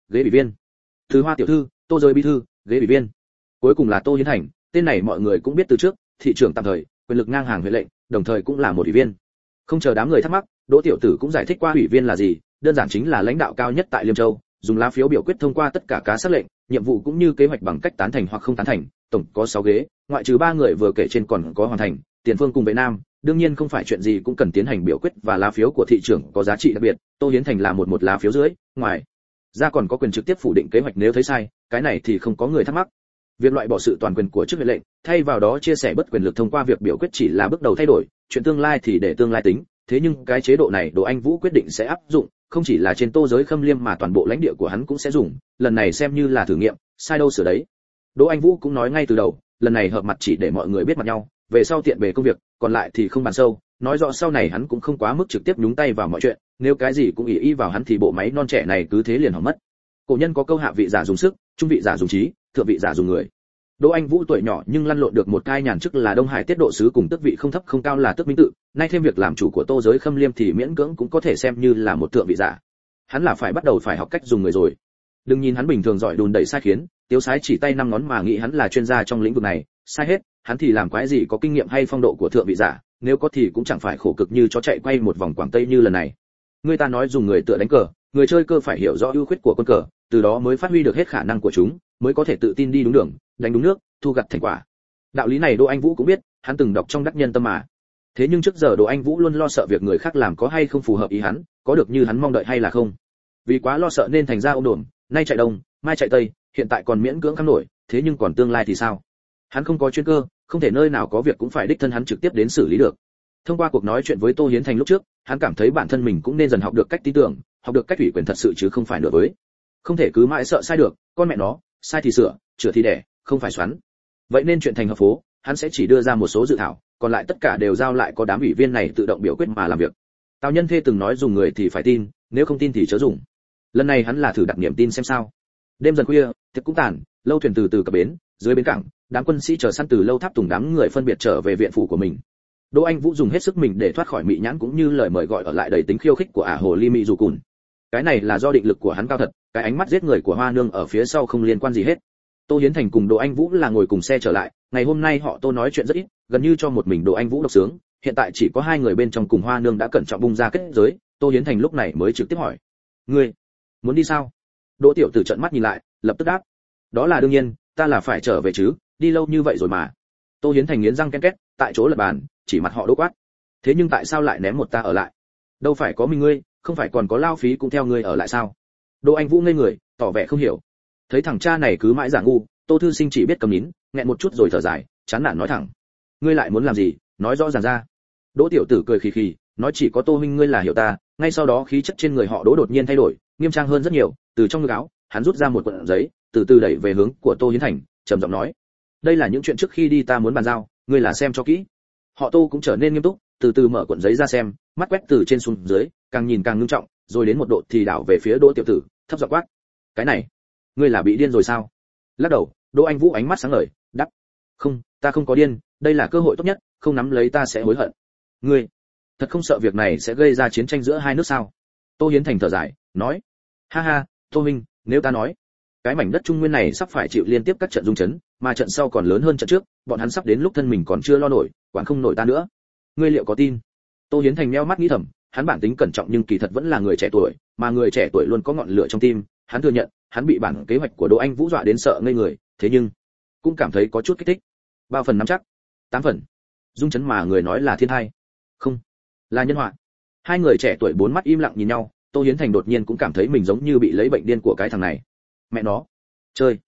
ghế ủy viên. Thứ Hoa tiểu thư, Tô Giới bí thư, ghế ủy viên. Cuối cùng là Tô Hiến Thành, tên này mọi người cũng biết từ trước, thị trưởng tạm thời, quyền lực ngang hàng huyện lệnh, đồng thời cũng là một ủy viên. Không chờ đám người thắc mắc, Đỗ tiểu tử cũng giải thích qua ủy viên là gì, đơn giản chính là lãnh đạo cao nhất tại Liêm Châu, dùng lá phiếu biểu quyết thông qua tất cả cá sắc lệnh, nhiệm vụ cũng như kế hoạch bằng cách tán thành hoặc không tán thành, tổng có 6 ghế, ngoại trừ 3 người vừa kể trên còn có Hoàn Thành, Tiền Phương cùng Vệ Nam, đương nhiên không phải chuyện gì cũng cần tiến hành biểu quyết và lá phiếu của thị trưởng có giá trị đặc biệt, Tô Hiến Thành là một lá phiếu dưới, ngoài ra còn có quyền trực tiếp phủ định kế hoạch nếu thấy sai, cái này thì không có người thắc mắc. Việc loại bỏ sự toàn quyền của chức huyện lệnh, thay vào đó chia sẻ bất quyền lực thông qua việc biểu quyết chỉ là bước đầu thay đổi, chuyện tương lai thì để tương lai tính, thế nhưng cái chế độ này Đỗ Anh Vũ quyết định sẽ áp dụng, không chỉ là trên Tô Giới Khâm Liêm mà toàn bộ lãnh địa của hắn cũng sẽ dùng, lần này xem như là thử nghiệm, sai đâu sửa đấy. Đỗ Anh Vũ cũng nói ngay từ đầu, lần này hợp mặt chỉ để mọi người biết mặt nhau, về sau tiện về công việc, còn lại thì không bàn sâu, nói rõ sau này hắn cũng không quá mức trực tiếp nhúng tay vào mọi chuyện, nếu cái gì cũng ỷ y vào hắn thì bộ máy non trẻ này cứ thế liền hỏng mất. Cổ nhân có câu hạ vị giả dùng sức, trung vị giả dùng trí, thượng vị giả dùng người. Đỗ Anh Vũ tuổi nhỏ nhưng lăn lộn được một cai nhàn chức là Đông Hải tiết độ sứ cùng tước vị không thấp không cao là tước minh tự, nay thêm việc làm chủ của Tô Giới Khâm Liêm thì miễn cưỡng cũng có thể xem như là một thượng vị giả. Hắn là phải bắt đầu phải học cách dùng người rồi. Đừng nhìn hắn bình thường giỏi đùn đẩy sai khiến, tiếu sái chỉ tay năm ngón mà nghĩ hắn là chuyên gia trong lĩnh vực này, sai hết, hắn thì làm quái gì có kinh nghiệm hay phong độ của thượng vị giả, nếu có thì cũng chẳng phải khổ cực như chó chạy quay một vòng Quảng Tây như lần này. Người ta nói dùng người tựa đánh cờ, người chơi cơ phải hiểu rõ ưu khuyết của quân cờ, từ đó mới phát huy được hết khả năng của chúng, mới có thể tự tin đi đúng đường, đánh đúng nước, thu gặt thành quả. Đạo lý này Đỗ Anh Vũ cũng biết, hắn từng đọc trong Đắc Nhân Tâm mà. Thế nhưng trước giờ Đỗ Anh Vũ luôn lo sợ việc người khác làm có hay không phù hợp ý hắn, có được như hắn mong đợi hay là không. Vì quá lo sợ nên thành ra ôm đồm, nay chạy đông, mai chạy tây, hiện tại còn miễn cưỡng kháng nổi, thế nhưng còn tương lai thì sao? Hắn không có chuyên cơ, không thể nơi nào có việc cũng phải đích thân hắn trực tiếp đến xử lý được. Thông qua cuộc nói chuyện với Tô Hiến Thành lúc trước, hắn cảm thấy bản thân mình cũng nên dần học được cách tin tưởng, học được cách ủy quyền thật sự chứ không phải nửa với. Không thể cứ mãi sợ sai được, con mẹ nó, sai thì sửa, chữa thì đẻ, không phải xoắn. Vậy nên chuyện thành hợp phố, hắn sẽ chỉ đưa ra một số dự thảo, còn lại tất cả đều giao lại có đám ủy viên này tự động biểu quyết mà làm việc. Tào Nhân Thê từng nói dùng người thì phải tin, nếu không tin thì chớ dùng. Lần này hắn là thử đặt niềm tin xem sao. Đêm dần khuya, tiệc cũng tàn, lâu thuyền từ từ cập bến, dưới bến cảng, đám quân sĩ chờ săn từ lâu tháp tùng đám người phân biệt trở về viện phủ của mình. Đỗ Anh Vũ dùng hết sức mình để thoát khỏi mị nhãn cũng như lời mời gọi ở lại đầy tính khiêu khích của ả hồ ly mị dù cùn. Cái này là do định lực của hắn cao thật, cái ánh mắt giết người của Hoa Nương ở phía sau không liên quan gì hết. Tô Hiến Thành cùng Đỗ Anh Vũ là ngồi cùng xe trở lại, ngày hôm nay họ Tô nói chuyện rất ít, gần như cho một mình Đỗ Anh Vũ độc sướng, hiện tại chỉ có 2 người bên trong cùng Hoa Nương đã cẩn trọng bung ra kết giới, Tô Hiến Thành lúc này mới trực tiếp hỏi: "Ngươi muốn đi sao?" Đỗ tiểu tử trợn mắt nhìn lại, lập tức đáp: "Đó là đương nhiên, ta là phải trở về chứ, đi lâu như vậy rồi mà." Tô Hiến Thành nghiến răng ken két, tại chỗ lật bàn, chỉ mặt họ Đỗ quát: "Thế nhưng tại sao lại ném một ta ở lại? Đâu phải có mình ngươi, không phải còn có lao phí cũng theo ngươi ở lại sao?" Đỗ Anh Vũ ngây người, tỏ vẻ không hiểu. Thấy thằng cha này cứ mãi giả ngu, Tô thư sinh chỉ biết cầm nín, nghẹn một chút rồi thở dài, chán nản nói thẳng: "Ngươi lại muốn làm gì, nói rõ ràng ra." Đỗ tiểu tử cười khì khì, nói: "Chỉ có Tô huynh ngươi là hiểu ta." Ngay sau đó khí chất trên người họ Đỗ đột nhiên thay đổi, nghiêm trang hơn rất nhiều, từ trong ngực áo, hắn rút ra một cuộn giấy, từ từ đẩy về hướng của Tô Hiến Thành, trầm giọng nói: "Đây là những chuyện trước khi đi ta muốn bàn giao, ngươi là xem cho kỹ." Họ Tô cũng trở nên nghiêm túc, từ từ mở cuộn giấy ra xem, mắt quét từ trên xuống dưới, càng nhìn càng ngưng trọng, rồi đến một độ thì đảo về phía Đỗ tiểu tử, thấp giọng quát: "Cái này, ngươi là bị điên rồi sao?" Lắc đầu, Đỗ Anh Vũ ánh mắt sáng ngời, đáp: "Không, ta không có điên, đây là cơ hội tốt nhất, không nắm lấy ta sẽ hối hận." "Ngươi thật không sợ việc này sẽ gây ra chiến tranh giữa hai nước sao?" Tô Hiến Thành thở dài, nói: "Ha ha, Tô huynh, nếu ta nói, cái mảnh đất Trung Nguyên này sắp phải chịu liên tiếp các trận rung chấn, mà trận sau còn lớn hơn trận trước, bọn hắn sắp đến lúc thân mình còn chưa lo nổi, quản không nổi ta nữa. Ngươi liệu có tin?" Tô Hiến Thành nheo mắt nghĩ thầm, hắn bản tính cẩn trọng nhưng kỳ thật vẫn là người trẻ tuổi, mà người trẻ tuổi luôn có ngọn lửa trong tim, hắn thừa nhận, hắn bị bản kế hoạch của Đỗ Anh Vũ dọa đến sợ ngây người, thế nhưng cũng cảm thấy có chút kích thích. Bao phần nắm chắc? 8 phần. Dung chấn mà người nói là thiên tai, không, là nhân họa. Hai người trẻ tuổi bốn mắt im lặng nhìn nhau, Tô Hiến Thành đột nhiên cũng cảm thấy mình giống như bị lấy bệnh điên của cái thằng này. Mẹ nó, chơi.